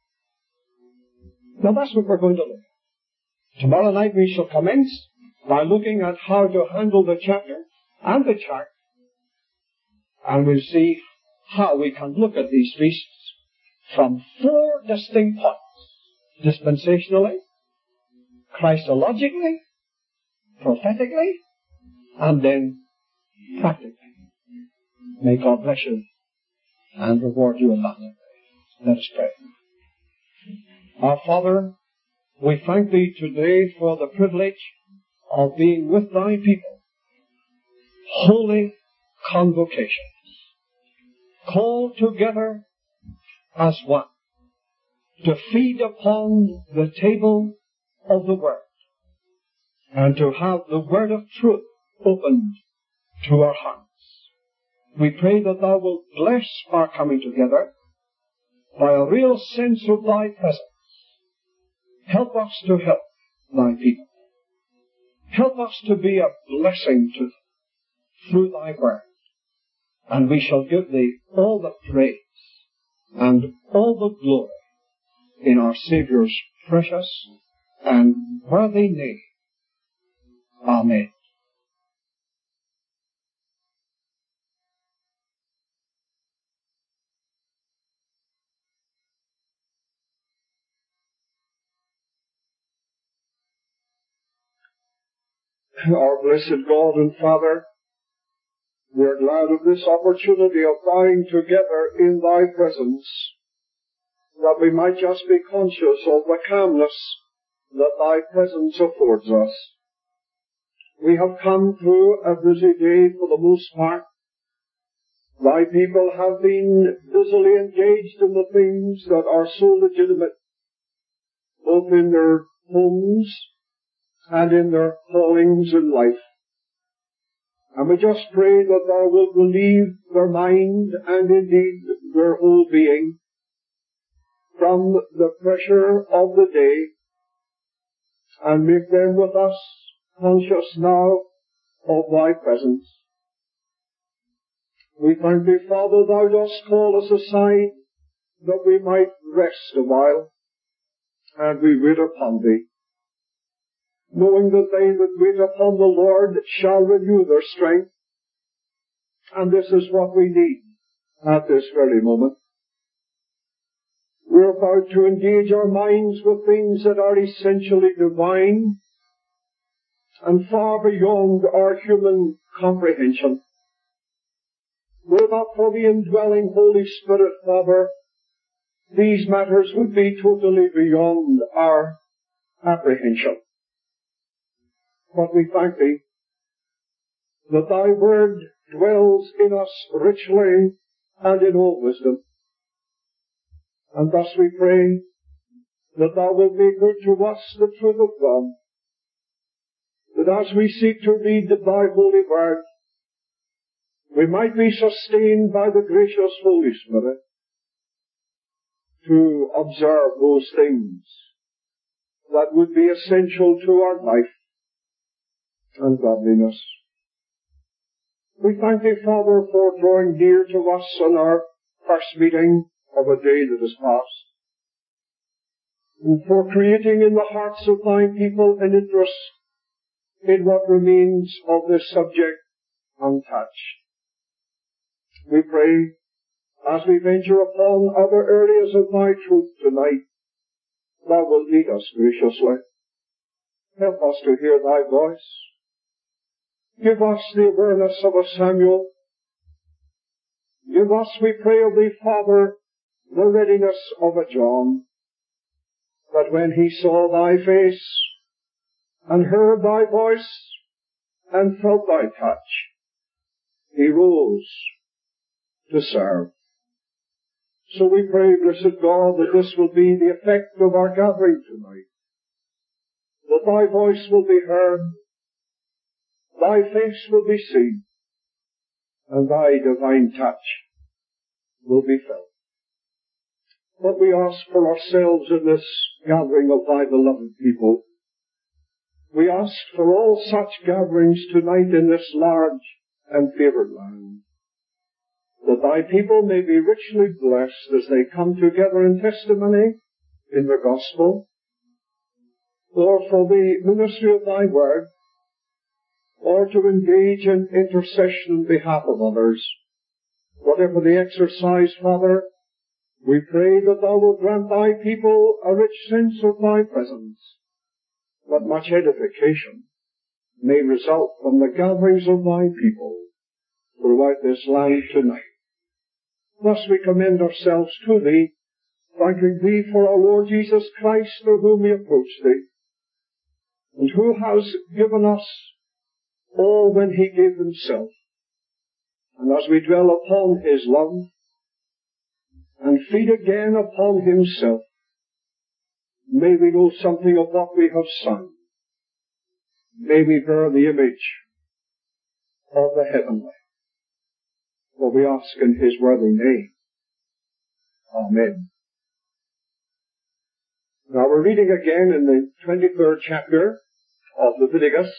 Now that's what we're going to look at. Tomorrow night we shall commence by looking at how to handle the chapter and the chart. And we'll see how we can look at these feasts from four distinct points. Dispensationally, Christologically, prophetically, and then practically. May God bless you and reward you abundantly. Let us pray. Our Father, we thank Thee today for the privilege of being with Thy people, holy convocations, called together as one, to feed upon the table of the Word, and to have the Word of truth opened to our hearts. We pray that Thou wilt bless our coming together by a real sense of Thy presence. Help us to help Thy people. Help us to be a blessing to them through Thy Word. And we shall give Thee all the praise and all the glory in our Saviour's precious and worthy name. Amen. Our blessed God and Father, we are glad of this opportunity of dying together in Thy presence, that we might just be conscious of the calmness that Thy presence affords us. We have come through a busy day for the most part. Thy people have been busily engaged in the things that are so legitimate, both in their homes and in their callings in life. And we just pray that Thou wilt relieve their mind and indeed their whole being from the pressure of the day, and make them with us conscious now of Thy presence. We thank Thee, Father, Thou dost call us aside that we might rest a while, and we wait upon Thee, knowing that they that wait upon the Lord shall renew their strength. And this is what we need at this very moment. We're about to engage our minds with things that are essentially divine and far beyond our human comprehension. Were it not for the indwelling Holy Spirit, Father, these matters would be totally beyond our apprehension. But we thank Thee that Thy Word dwells in us richly and in all wisdom. And thus we pray that Thou wilt make good to us the truth of God, that as we seek to read Thy holy Word, we might be sustained by the gracious Holy Spirit to observe those things that would be essential to our life and godliness. We thank Thee, Father, for drawing near to us on our first meeting of a day that is past, and for creating in the hearts of Thy people an interest in what remains of this subject untouched. We pray, as we venture upon other areas of Thy truth tonight, Thou wilt lead us graciously. Help us to hear Thy voice. Give us the awareness of a Samuel. Give us, we pray of Thee, Father, the readiness of a John, that when he saw Thy face, and heard Thy voice, and felt Thy touch, he rose to serve. So we pray, blessed God, that this will be the effect of our gathering tonight, that Thy voice will be heard, Thy face will be seen, and Thy divine touch will be felt. What we ask for ourselves in this gathering of Thy beloved people, we ask for all such gatherings tonight in this large and favoured land, that Thy people may be richly blessed as they come together in testimony in the gospel, or for the ministry of Thy word, or to engage in intercession on behalf of others. Whatever the exercise, Father, we pray that Thou wilt grant Thy people a rich sense of Thy presence, that much edification may result from the gatherings of Thy people throughout this land tonight. Thus we commend ourselves to Thee, thanking Thee for our Lord Jesus Christ, through whom we approach Thee, and who has given us all when He gave Himself. And as we dwell upon His love, and feed again upon Himself, may we know something of what we have sung. May we bear the image of the heavenly. For we ask in His worthy name. Amen. Now we're reading again in the twenty-third chapter of Leviticus.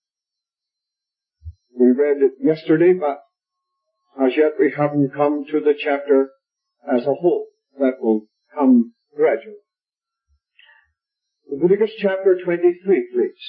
We read it yesterday, but as yet we haven't come to the chapter as a whole. That will come gradually. Leviticus chapter twenty-three, please.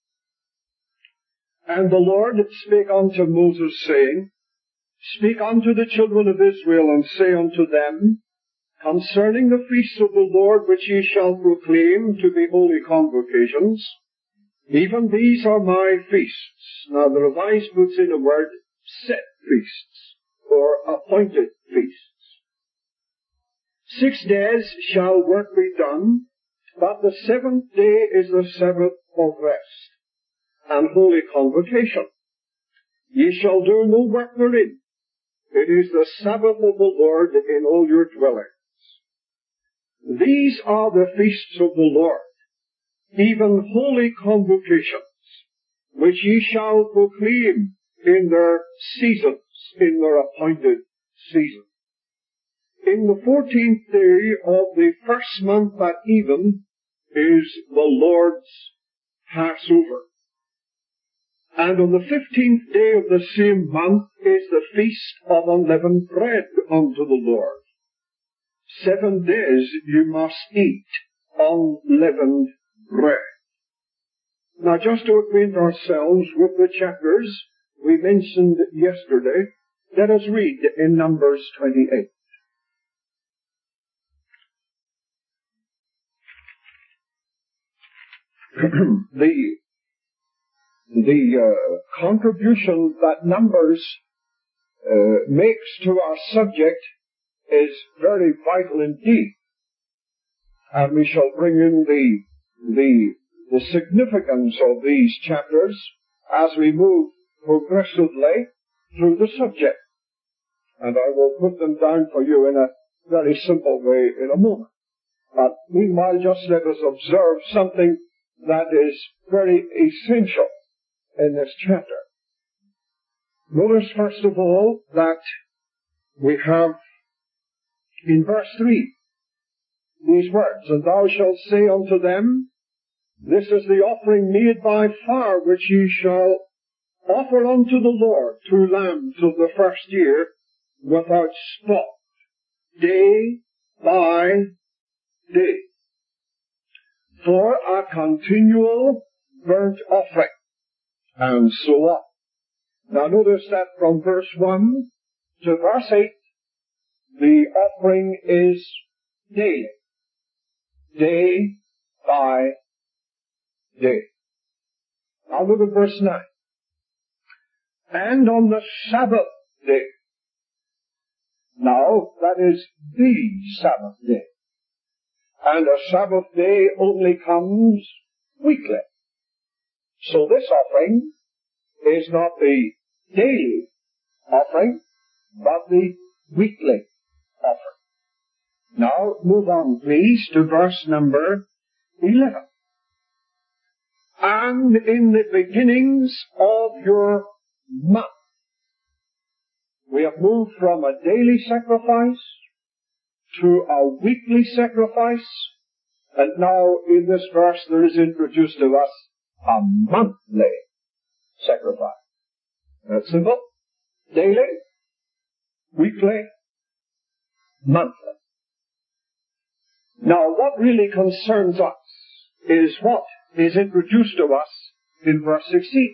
And the Lord spake unto Moses, saying, Speak unto the children of Israel, and say unto them, Concerning the feasts of the Lord, which ye shall proclaim to be holy convocations, even these are my feasts. Now the Revised puts in a word, set feasts, or appointed feasts. Six days shall work be done, but the seventh day is the Sabbath of rest, and holy convocation. Ye shall do no work therein. It is the Sabbath of the Lord in all your dwellings. These are the feasts of the Lord, even holy convocations, which ye shall proclaim in their seasons, in their appointed season. In the fourteenth day of the first month at even is the Lord's Passover. And on the fifteenth day of the same month is the feast of unleavened bread unto the Lord. Seven days you must eat unleavened bread. Now, just to acquaint ourselves with the chapters we mentioned yesterday, let us read in Numbers twenty-eight. the the uh, contribution that Numbers uh, makes to our subject is very vital indeed. And we shall bring in the, the, the significance of these chapters as we move progressively through the subject. And I will put them down for you in a very simple way in a moment. But meanwhile, just let us observe something that is very essential in this chapter. Notice first of all that we have in verse three these words, And thou shalt say unto them, This is the offering made by fire, which ye shall offer unto the Lord, two lambs of the first year, without spot, day by day, for a continual burnt offering, and so on. Now notice that from verse one to verse eight, the offering is daily, day by day. Now look at verse nine. And on the Sabbath day. Now, that is the Sabbath day. And a Sabbath day only comes weekly. So this offering is not the daily offering, but the weekly offering. Now, move on, please, to verse number eleven. And in the beginnings of your month, we have moved from a daily sacrifice to a weekly sacrifice, and now in this verse there is introduced to us a monthly sacrifice. That's simple. Daily, weekly, monthly. Now, what really concerns us is what is introduced to us in verse sixteen.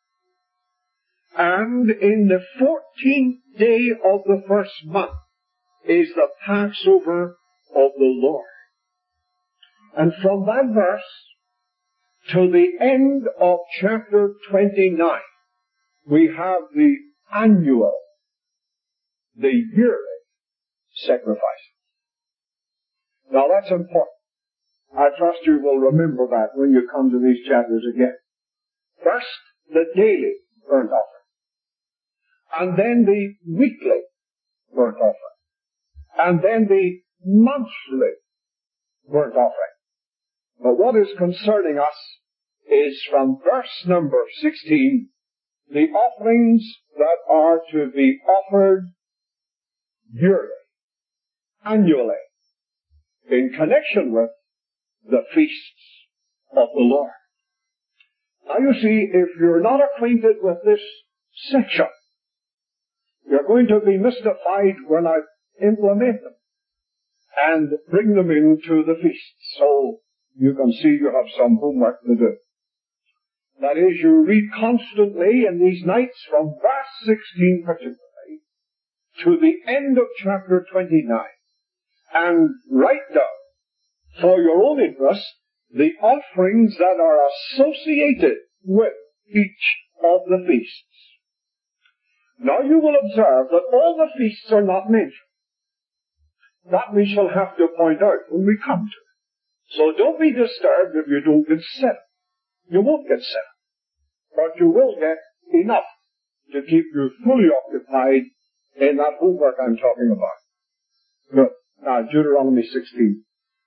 And in the fourteenth day of the first month is the Passover of the Lord. And from that verse to the end of chapter twenty-nine, we have the annual, the yearly sacrifices. Now that's important. I trust you will remember that when you come to these chapters again. First, the daily burnt offering. And then the weekly burnt offering. And then the monthly burnt offering. But what is concerning us is from verse number sixteen, the offerings that are to be offered yearly, annually, in connection with the feasts of the Lord. Now you see, if you're not acquainted with this section, you're going to be mystified when I implement them and bring them into the feasts. So you can see you have some homework to do. That is, you read constantly in these nights from verse sixteen particularly to the end of chapter twenty-nine and write down for your own interest the offerings that are associated with each of the feasts. Now you will observe that all the feasts are not mentioned. That we shall have to point out when we come to it. So don't be disturbed if you don't get set. You won't get set. But you will get enough to keep you fully occupied in that homework I'm talking about. Good. Now, Deuteronomy sixteen.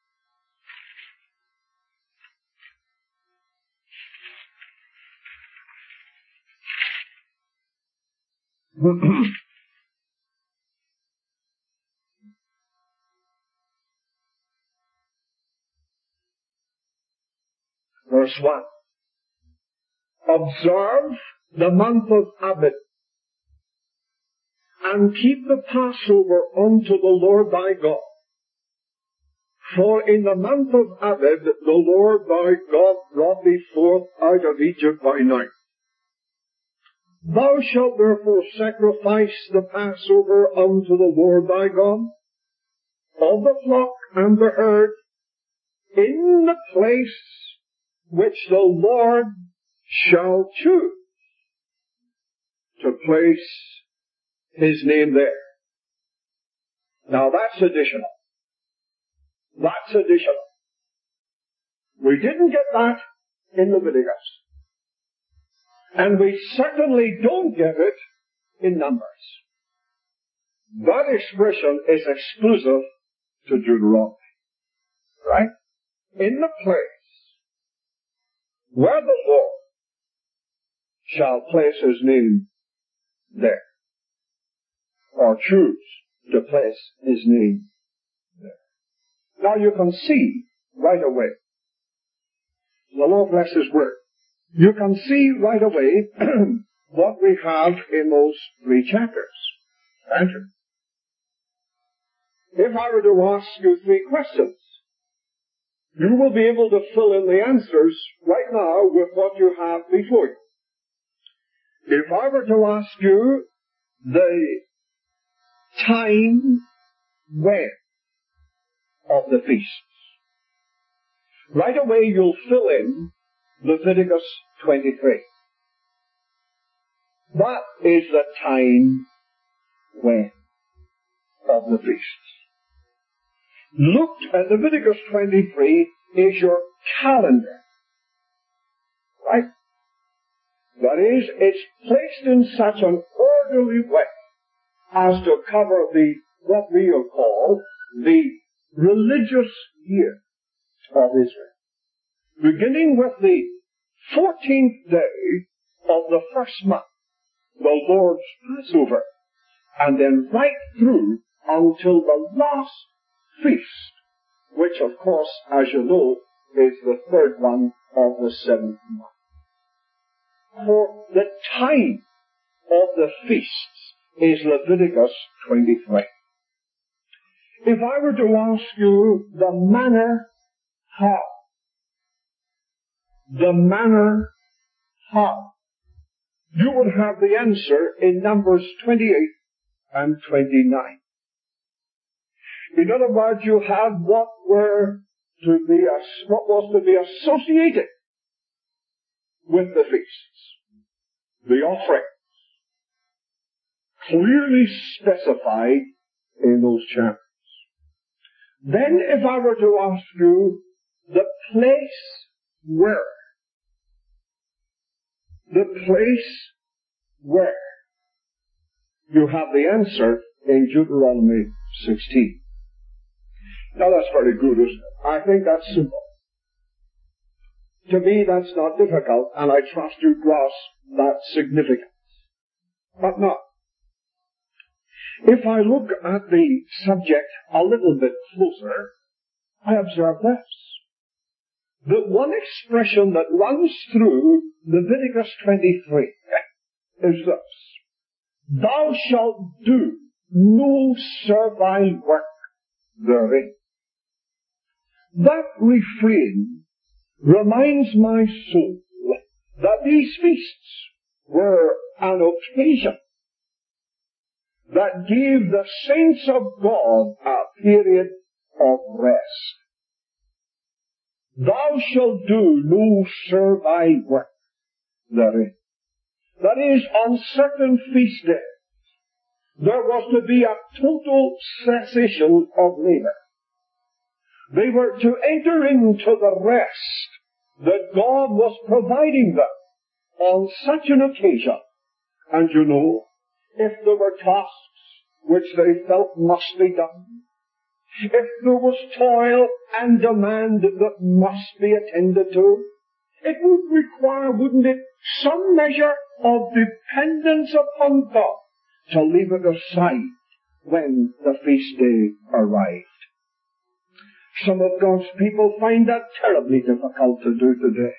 Verse one. Observe the month of Abib, and keep the Passover unto the Lord thy God. For in the month of Abib the Lord thy God brought thee forth out of Egypt by night. Thou shalt therefore sacrifice the Passover unto the Lord thy God, of the flock and the herd, in the place which the Lord shall choose to place his name there. Now that's additional. That's additional. We didn't get that in Leviticus. And we certainly don't get it in Numbers. That expression is exclusive to Deuteronomy. Right? In the place where the Lord shall place his name there, or choose to place his name there. Now you can see right away, the Lord bless his word, you can see right away what we have in those three chapters. Can't you? If I were to ask you three questions, you will be able to fill in the answers right now with what you have before you. If I were to ask you the time when of the feasts, right away you'll fill in Leviticus twenty-three. That is the time when of the feasts. Look at Leviticus twenty-three is your calendar. Right? That is, it's placed in such an orderly way as to cover the, what we'll call, the religious year of Israel. Beginning with the fourteenth day of the first month, the Lord's Passover, and then right through until the last feast, which of course, as you know, is the third one of the seventh month. For the time of the feasts is Leviticus twenty-three. If I were to ask you the manner how, the manner how, you would have the answer in Numbers twenty-eight and twenty-nine. In other words, you have what were to be, what was to be associated with the feasts, the offerings, clearly specified in those chapters. Then if I were to ask you the place where, the place where, you have the answer in Deuteronomy sixteen. Now that's very good, isn't it? I think that's simple. To me that's not difficult, and I trust you grasp that significance. But now, if I look at the subject a little bit closer, I observe this. The one expression that runs through Leviticus twenty-three is this: Thou shalt do no servile work therein. That refrain reminds my soul that these feasts were an occasion that gave the saints of God a period of rest. Thou shalt do no servile work therein. That is, on certain feast days, there was to be a total cessation of labor. They were to enter into the rest that God was providing them on such an occasion. And you know, if there were tasks which they felt must be done, if there was toil and demand that must be attended to, it would require, wouldn't it, some measure of dependence upon God to leave it aside when the feast day arrived. Some of God's people find that terribly difficult to do today.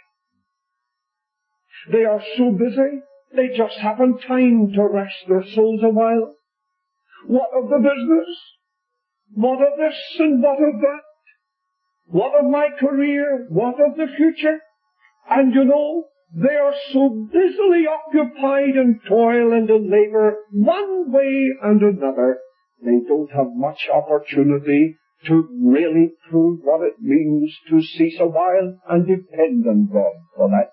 They are so busy, they just haven't time to rest their souls a while. What of the business? What of this and what of that? What of my career? What of the future? And you know, they are so busily occupied in toil and in labor, one way and another, they don't have much opportunity to really prove what it means to cease a while and depend on God for that.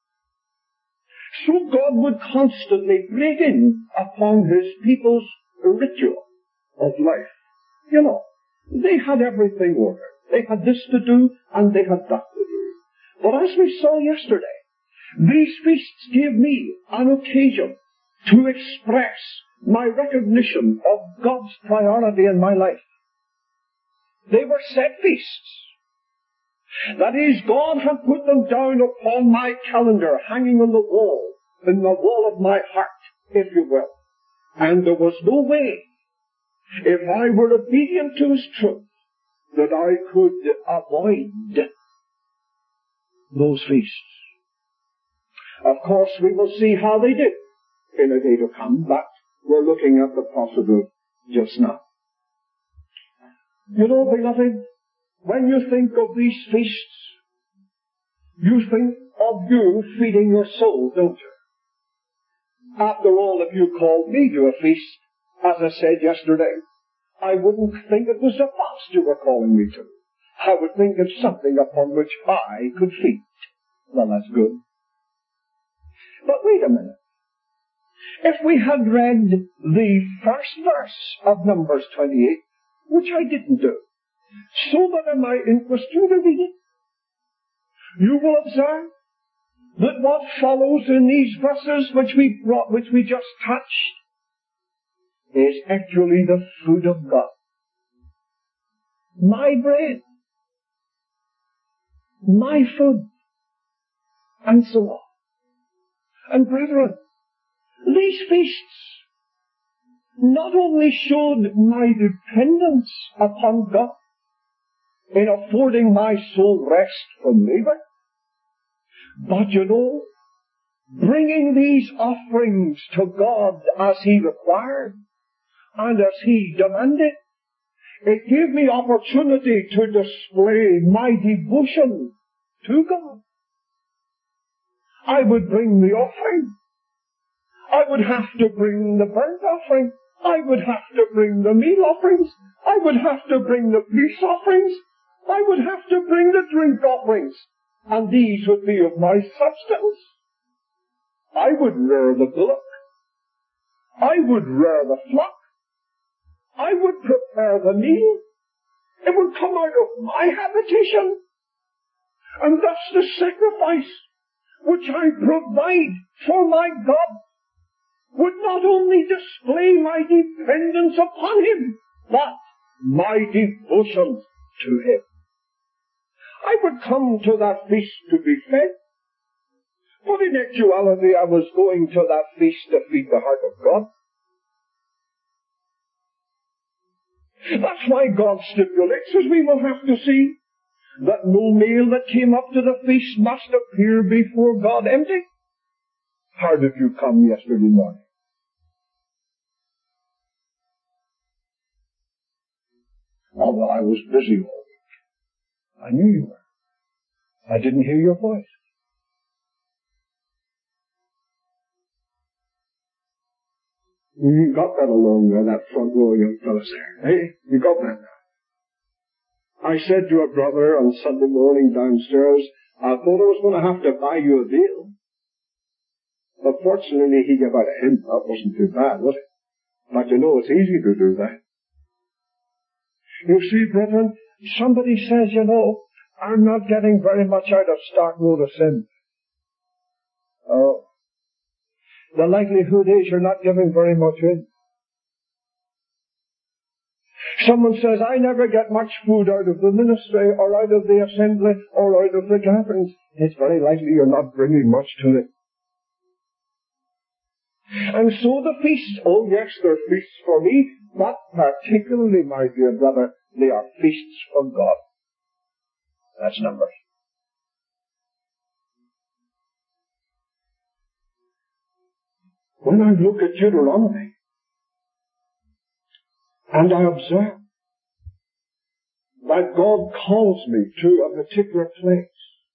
So God would constantly break in upon His people's ritual of life. You know, they had everything ordered. They had this to do and they had that to do. But as we saw yesterday, these feasts gave me an occasion to express my recognition of God's priority in my life. They were set feasts. That is, God had put them down upon my calendar, hanging on the wall, in the wall of my heart, if you will. And there was no way, if I were obedient to His truth, that I could avoid those feasts. Of course, we will see how they did in a day to come, but we're looking at the possible just now. You know, beloved, when you think of these feasts, you think of you feeding your soul, don't you? After all, if you called me to a feast, as I said yesterday, I wouldn't think it was a fast you were calling me to. I would think it's something upon which I could feed. Well, that's good. But wait a minute. If we had read the first verse of Numbers twenty-eight, which I didn't do, so that I might interest you to read it, you will observe that what follows in these verses which we brought, which we just touched, is actually the food of God. My bread, my food, and so on. And brethren, these feasts not only showed my dependence upon God in affording my soul rest from labor, but you know, bringing these offerings to God as He required and as He demanded, it gave me opportunity to display my devotion to God. I would bring the offering. I would have to bring the burnt offering. I would have to bring the meal offerings. I would have to bring the peace offerings. I would have to bring the drink offerings. And these would be of my substance. I would rear the bullock. I would rear the flock. I would prepare the meal. It would come out of my habitation. And thus the sacrifice which I provide for my God would not only display my dependence upon Him, but my devotion to Him. I would come to that feast to be fed, but in actuality I was going to that feast to feed the heart of God. That's why God stipulates, as we will have to see, that no male that came up to the feast must appear before God empty. How did you come yesterday morning? Oh, well, I was busy all week. I knew you were. I didn't hear your voice. You got that along there, that front row young fellas there. Hey, you got that now. I said to a brother on Sunday morning downstairs, I thought I was going to have to buy you a deal. But fortunately he gave out a hint. That wasn't too bad, was it? But you know, it's easy to do that. You see, brethren, somebody says, you know, I'm not getting very much out of Starklow to sin. Oh. The likelihood is you're not giving very much in. Someone says, I never get much food out of the ministry or out of the assembly or out of the gatherings. It's very likely you're not bringing much to it. And so the feasts, oh yes, they're feasts for me, but particularly, my dear brother, they are feasts for God. That's numbers. When I look at Deuteronomy, and I observe that God calls me to a particular place,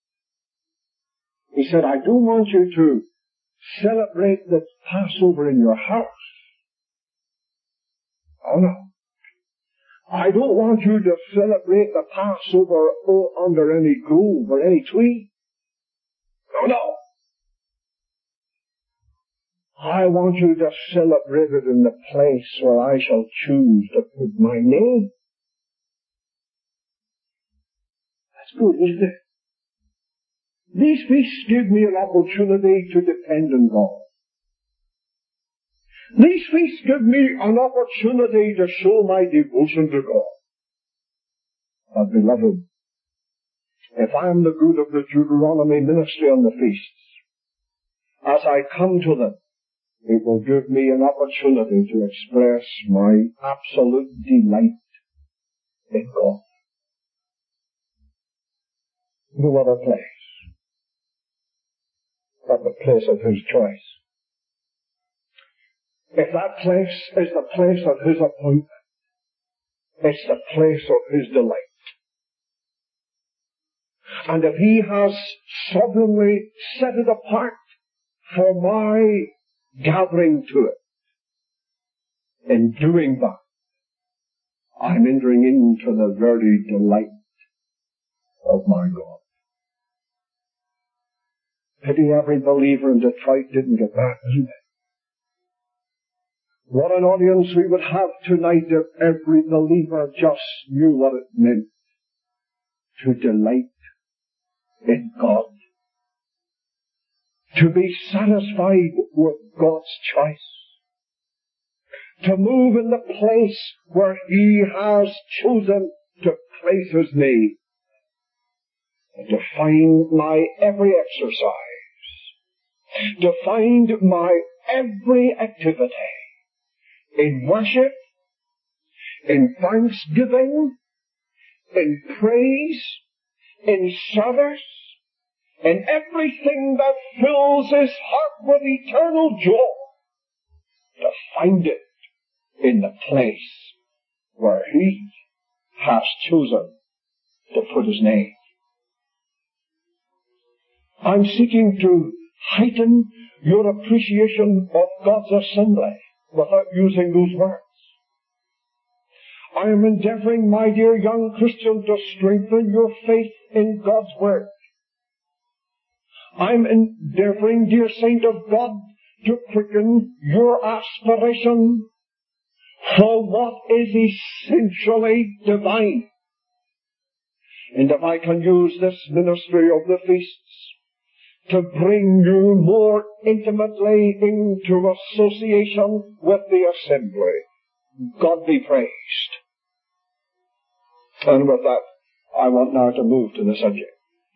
He said, I don't want you to celebrate the Passover in your house. Oh no. I don't want you to celebrate the Passover under any grove or any tree. No, no. I want you to celebrate it in the place where I shall choose to put my name. That's good, isn't it? These feasts give me an opportunity to depend on God. These feasts give me an opportunity to show my devotion to God. But beloved, if I am the good of the Deuteronomy ministry on the feasts, as I come to them, it will give me an opportunity to express my absolute delight in God. No other place but the place of His choice. If that place is the place of His appointment, it's the place of His delight. And if He has sovereignly set it apart for my gathering to it, in doing that, I'm entering into the very delight of my God. Pity every believer in Detroit didn't get that, isn't it? What an audience we would have tonight if every believer just knew what it meant to delight in God. To be satisfied with God's choice. To move in the place where He has chosen to place His name. And to find my every exercise. To find my every activity in worship, in thanksgiving, in praise, in service, in everything that fills His heart with eternal joy, to find it in the place where He has chosen to put His name. I'm seeking to heighten your appreciation of God's assembly without using those words. I am endeavoring, my dear young Christian, to strengthen your faith in God's Word. I'm endeavoring, dear saint of God, to quicken your aspiration for what is essentially divine. And if I can use this ministry of the feasts to bring you more intimately into association with the assembly, God be praised. And with that, I want now to move to the subject.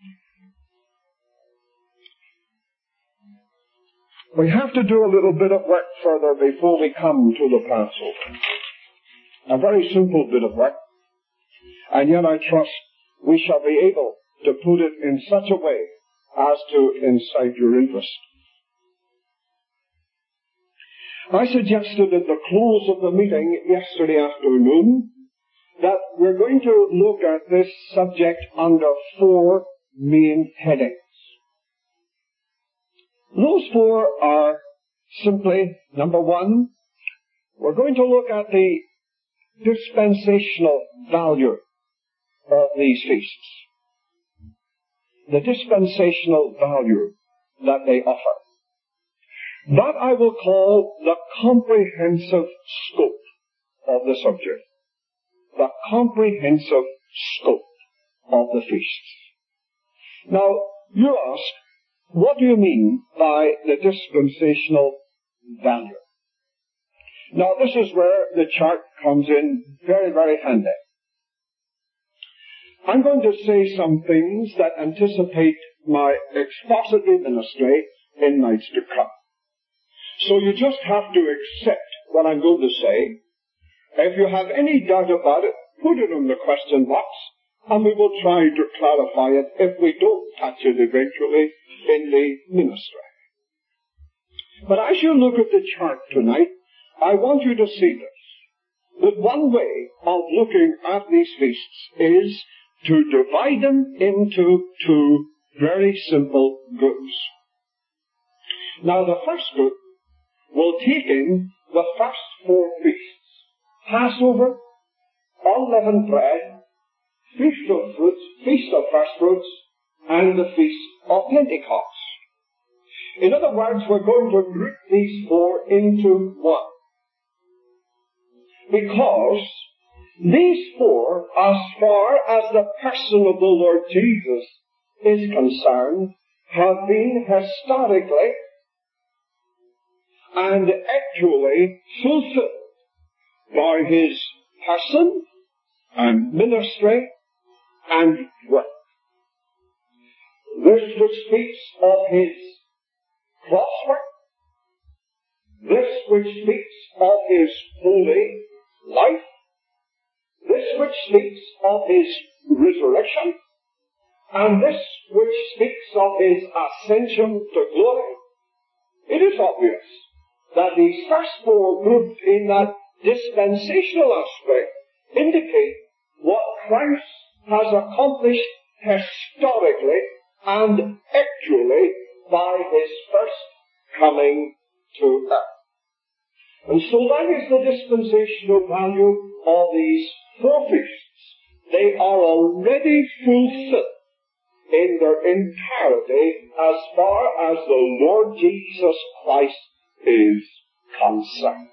We have to do a little bit of work further before we come to the Passover. A very simple bit of work. And yet I trust we shall be able to put it in such a way as to incite your interest. I suggested at the close of the meeting yesterday afternoon that we're going to look at this subject under four main headings. Those four are simply, number one, we're going to look at the dispensational value of these feasts. The dispensational value that they offer. That I will call the comprehensive scope of the subject. The comprehensive scope of the feasts. Now, you ask, what do you mean by the dispensational value? Now, this is where the chart comes in very, very handy. I'm going to say some things that anticipate my expository ministry in nights to come. So you just have to accept what I'm going to say. If you have any doubt about it, put it in the question box, and we will try to clarify it if we don't touch it eventually in the ministry. But as you look at the chart tonight, I want you to see this. That one way of looking at these feasts is to divide them into two very simple groups. Now the first group will take in the first four feasts. Passover, unleavened bread, Feast of Fruits, Feast of First Fruits, and the Feast of Pentecost. In other words, we're going to group these four into one. Because these four, as far as the person of the Lord Jesus is concerned, have been historically and actually fulfilled by His person and ministry and work. This which speaks of His cross work, this which speaks of His holy life, this which speaks of His resurrection, and this which speaks of His ascension to glory, it is obvious that these first four grouped in that dispensational aspect indicate what Christ has accomplished historically and actually by His first coming to earth. And so that is the dispensational value of these four feasts. They are already fulfilled in their entirety as far as the Lord Jesus Christ is concerned.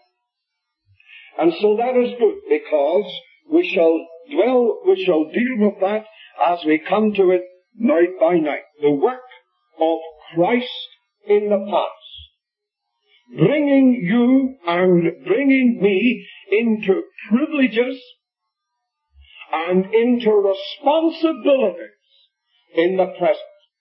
And so that is good, because we shall dwell, we shall deal with that as we come to it night by night. The work of Christ in the past, bringing you and bringing me into privileges and into responsibilities in the present.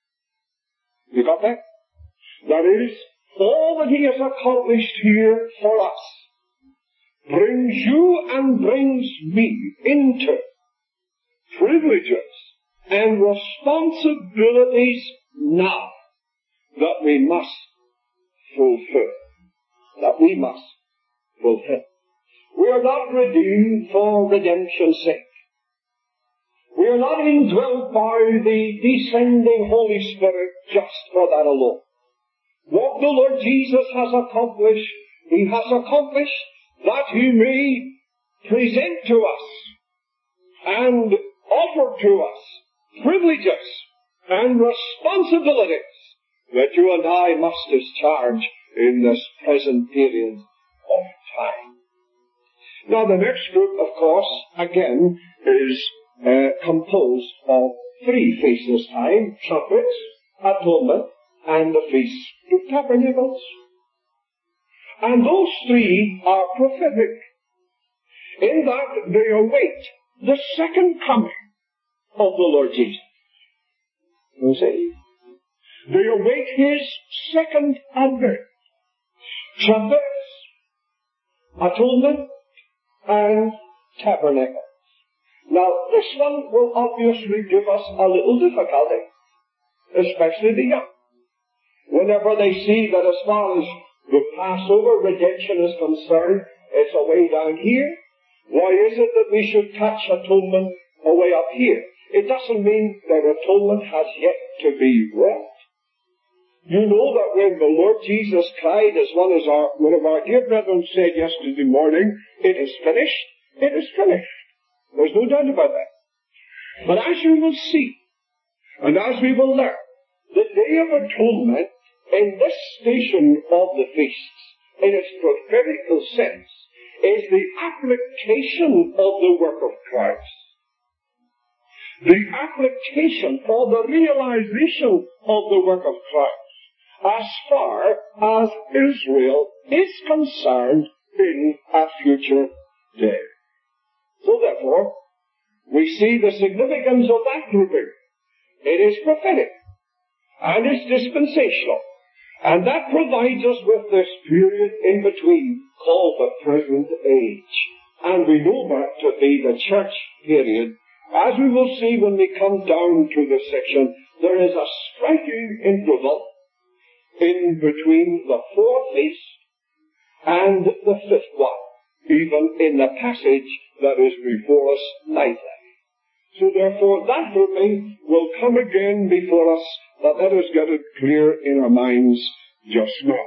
You got that? That is, all that He has accomplished here for us brings you and brings me into privileges and responsibilities now that we must fulfill. That we must fulfill. We are not redeemed for redemption's sake. We are not indwelt by the descending Holy Spirit just for that alone. What the Lord Jesus has accomplished, He has accomplished that He may present to us and offer to us privileges and responsibilities that you and I must discharge in this present period of time. Now the next group, of course, again, is uh, composed of three feasts this time: trumpets, atonement, and the Feast of Tabernacles. And those three are prophetic, in that they await the second coming of the Lord Jesus. You see? They await His second advent. Trumpets, atonement, and tabernacle. Now, this one will obviously give us a little difficulty, especially the young. Whenever they see that as far as the Passover redemption is concerned, it's away down here, why is it that we should touch atonement away up here? It doesn't mean that atonement has yet to be wrought. You know that when the Lord Jesus cried, as one, as our, one of our dear brethren said yesterday morning, "It is finished," it is finished. There's no doubt about that. But as you will see, and as we will learn, the Day of Atonement, in this station of the feasts, in its prophetical sense, is the application of the work of Christ. The application or the realization of the work of Christ as far as Israel is concerned in a future day. So therefore, we see the significance of that grouping. It is prophetic, and it's dispensational, and that provides us with this period in between called the present age. And we know that to be the church period. As we will see when we come down to this section, there is a striking interval in between the fourth feast and the fifth one, even in the passage that is before us nightly. So therefore, that grouping will come again before us, but let us get it clear in our minds just now.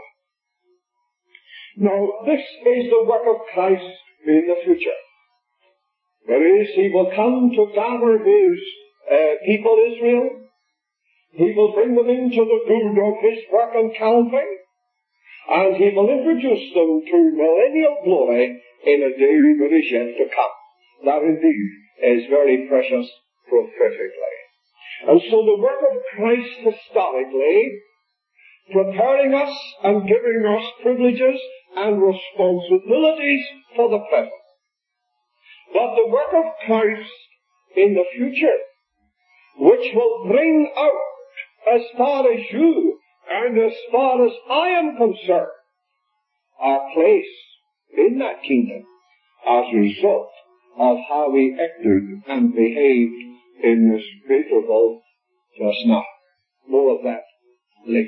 Now, this is the work of Christ in the future. That is, He will come to gather His uh, people Israel. He will bring them into the good of His work on Calvary, and He will introduce them to millennial glory in a day that is yet to come. That indeed is very precious prophetically. And so the work of Christ historically, preparing us and giving us privileges and responsibilities for the present. But the work of Christ in the future, which will bring out, as far as you and as far as I am concerned, our place in that kingdom as a result of how we acted and behaved in this interval just now. More of that later.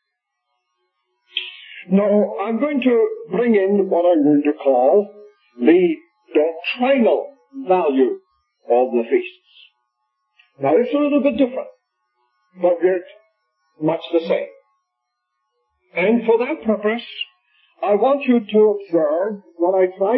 Now, I'm going to bring in what I'm going to call the doctrinal value of the feasts. Now, it's a little bit different, but yet much the same. And for that purpose, I want you to observe what I try.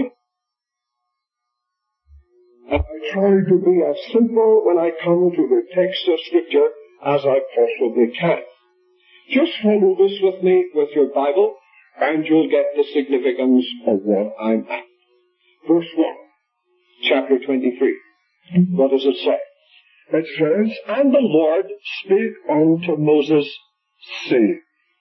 And I try to be as simple when I come to the text of Scripture as I possibly can. Just follow this with me with your Bible, and you'll get the significance of what I'm at. Verse one, chapter twenty-three. What does it say? It says, "And the Lord spake unto Moses, saying."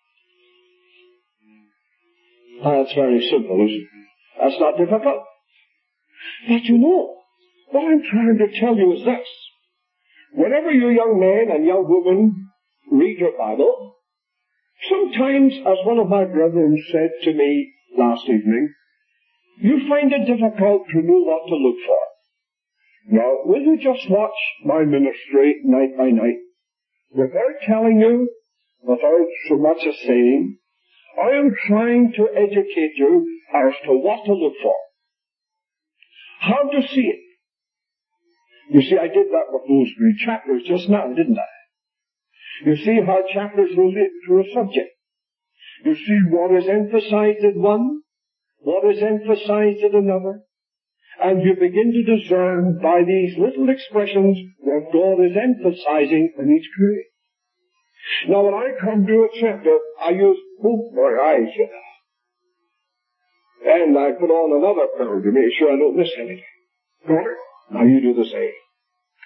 That's very simple, isn't it? That's not difficult. But you know, what I'm trying to tell you is this. Whenever you young men and young women read your Bible, sometimes, as one of my brethren said to me last evening, you find it difficult to know what to look for. Now, will you just watch my ministry night by night? Without telling you, without so much as saying, I am trying to educate you as to what to look for. How to see it. You see, I did that with those three chapters just now, didn't I? You see how chapters relate to a subject. You see what is emphasized in one, what is emphasized in another, and you begin to discern by these little expressions what God is emphasizing in each period. Now, when I come to a chapter, I use both my eyes, you know. And I put on another pair to make sure I don't miss anything. Got it? Now you do the same.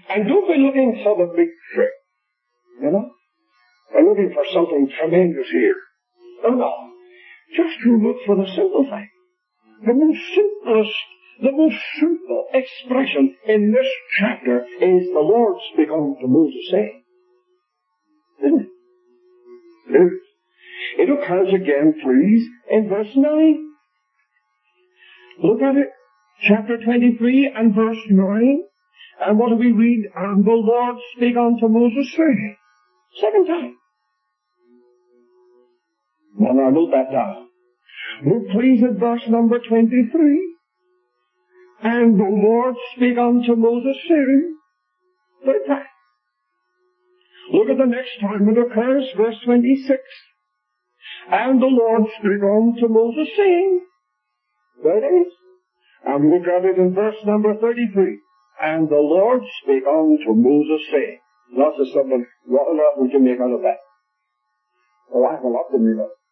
And don't be looking for the big trick. You know? I'm looking for something tremendous here. No, no. Just to look for the simple thing. The most simplest, the most simple expression in this chapter is the Lord speaking to Moses saying. Isn't it? It is. It occurs again, please, in verse nine. Look at it. Chapter twenty-three and verse nine. And what do we read? And the Lord spake unto Moses saying. Second time. Now, now, note that down. Look, please, at verse number twenty-three. And the Lord spake unto Moses saying. Third time. Look at the next time it occurs, verse twenty-six. And the Lord spake unto Moses saying. There it is. And look at it in verse number thirty-three. And the Lord spake unto Moses saying. Lots of something. What on earth would you make out of that? Oh, I have a lot to make out.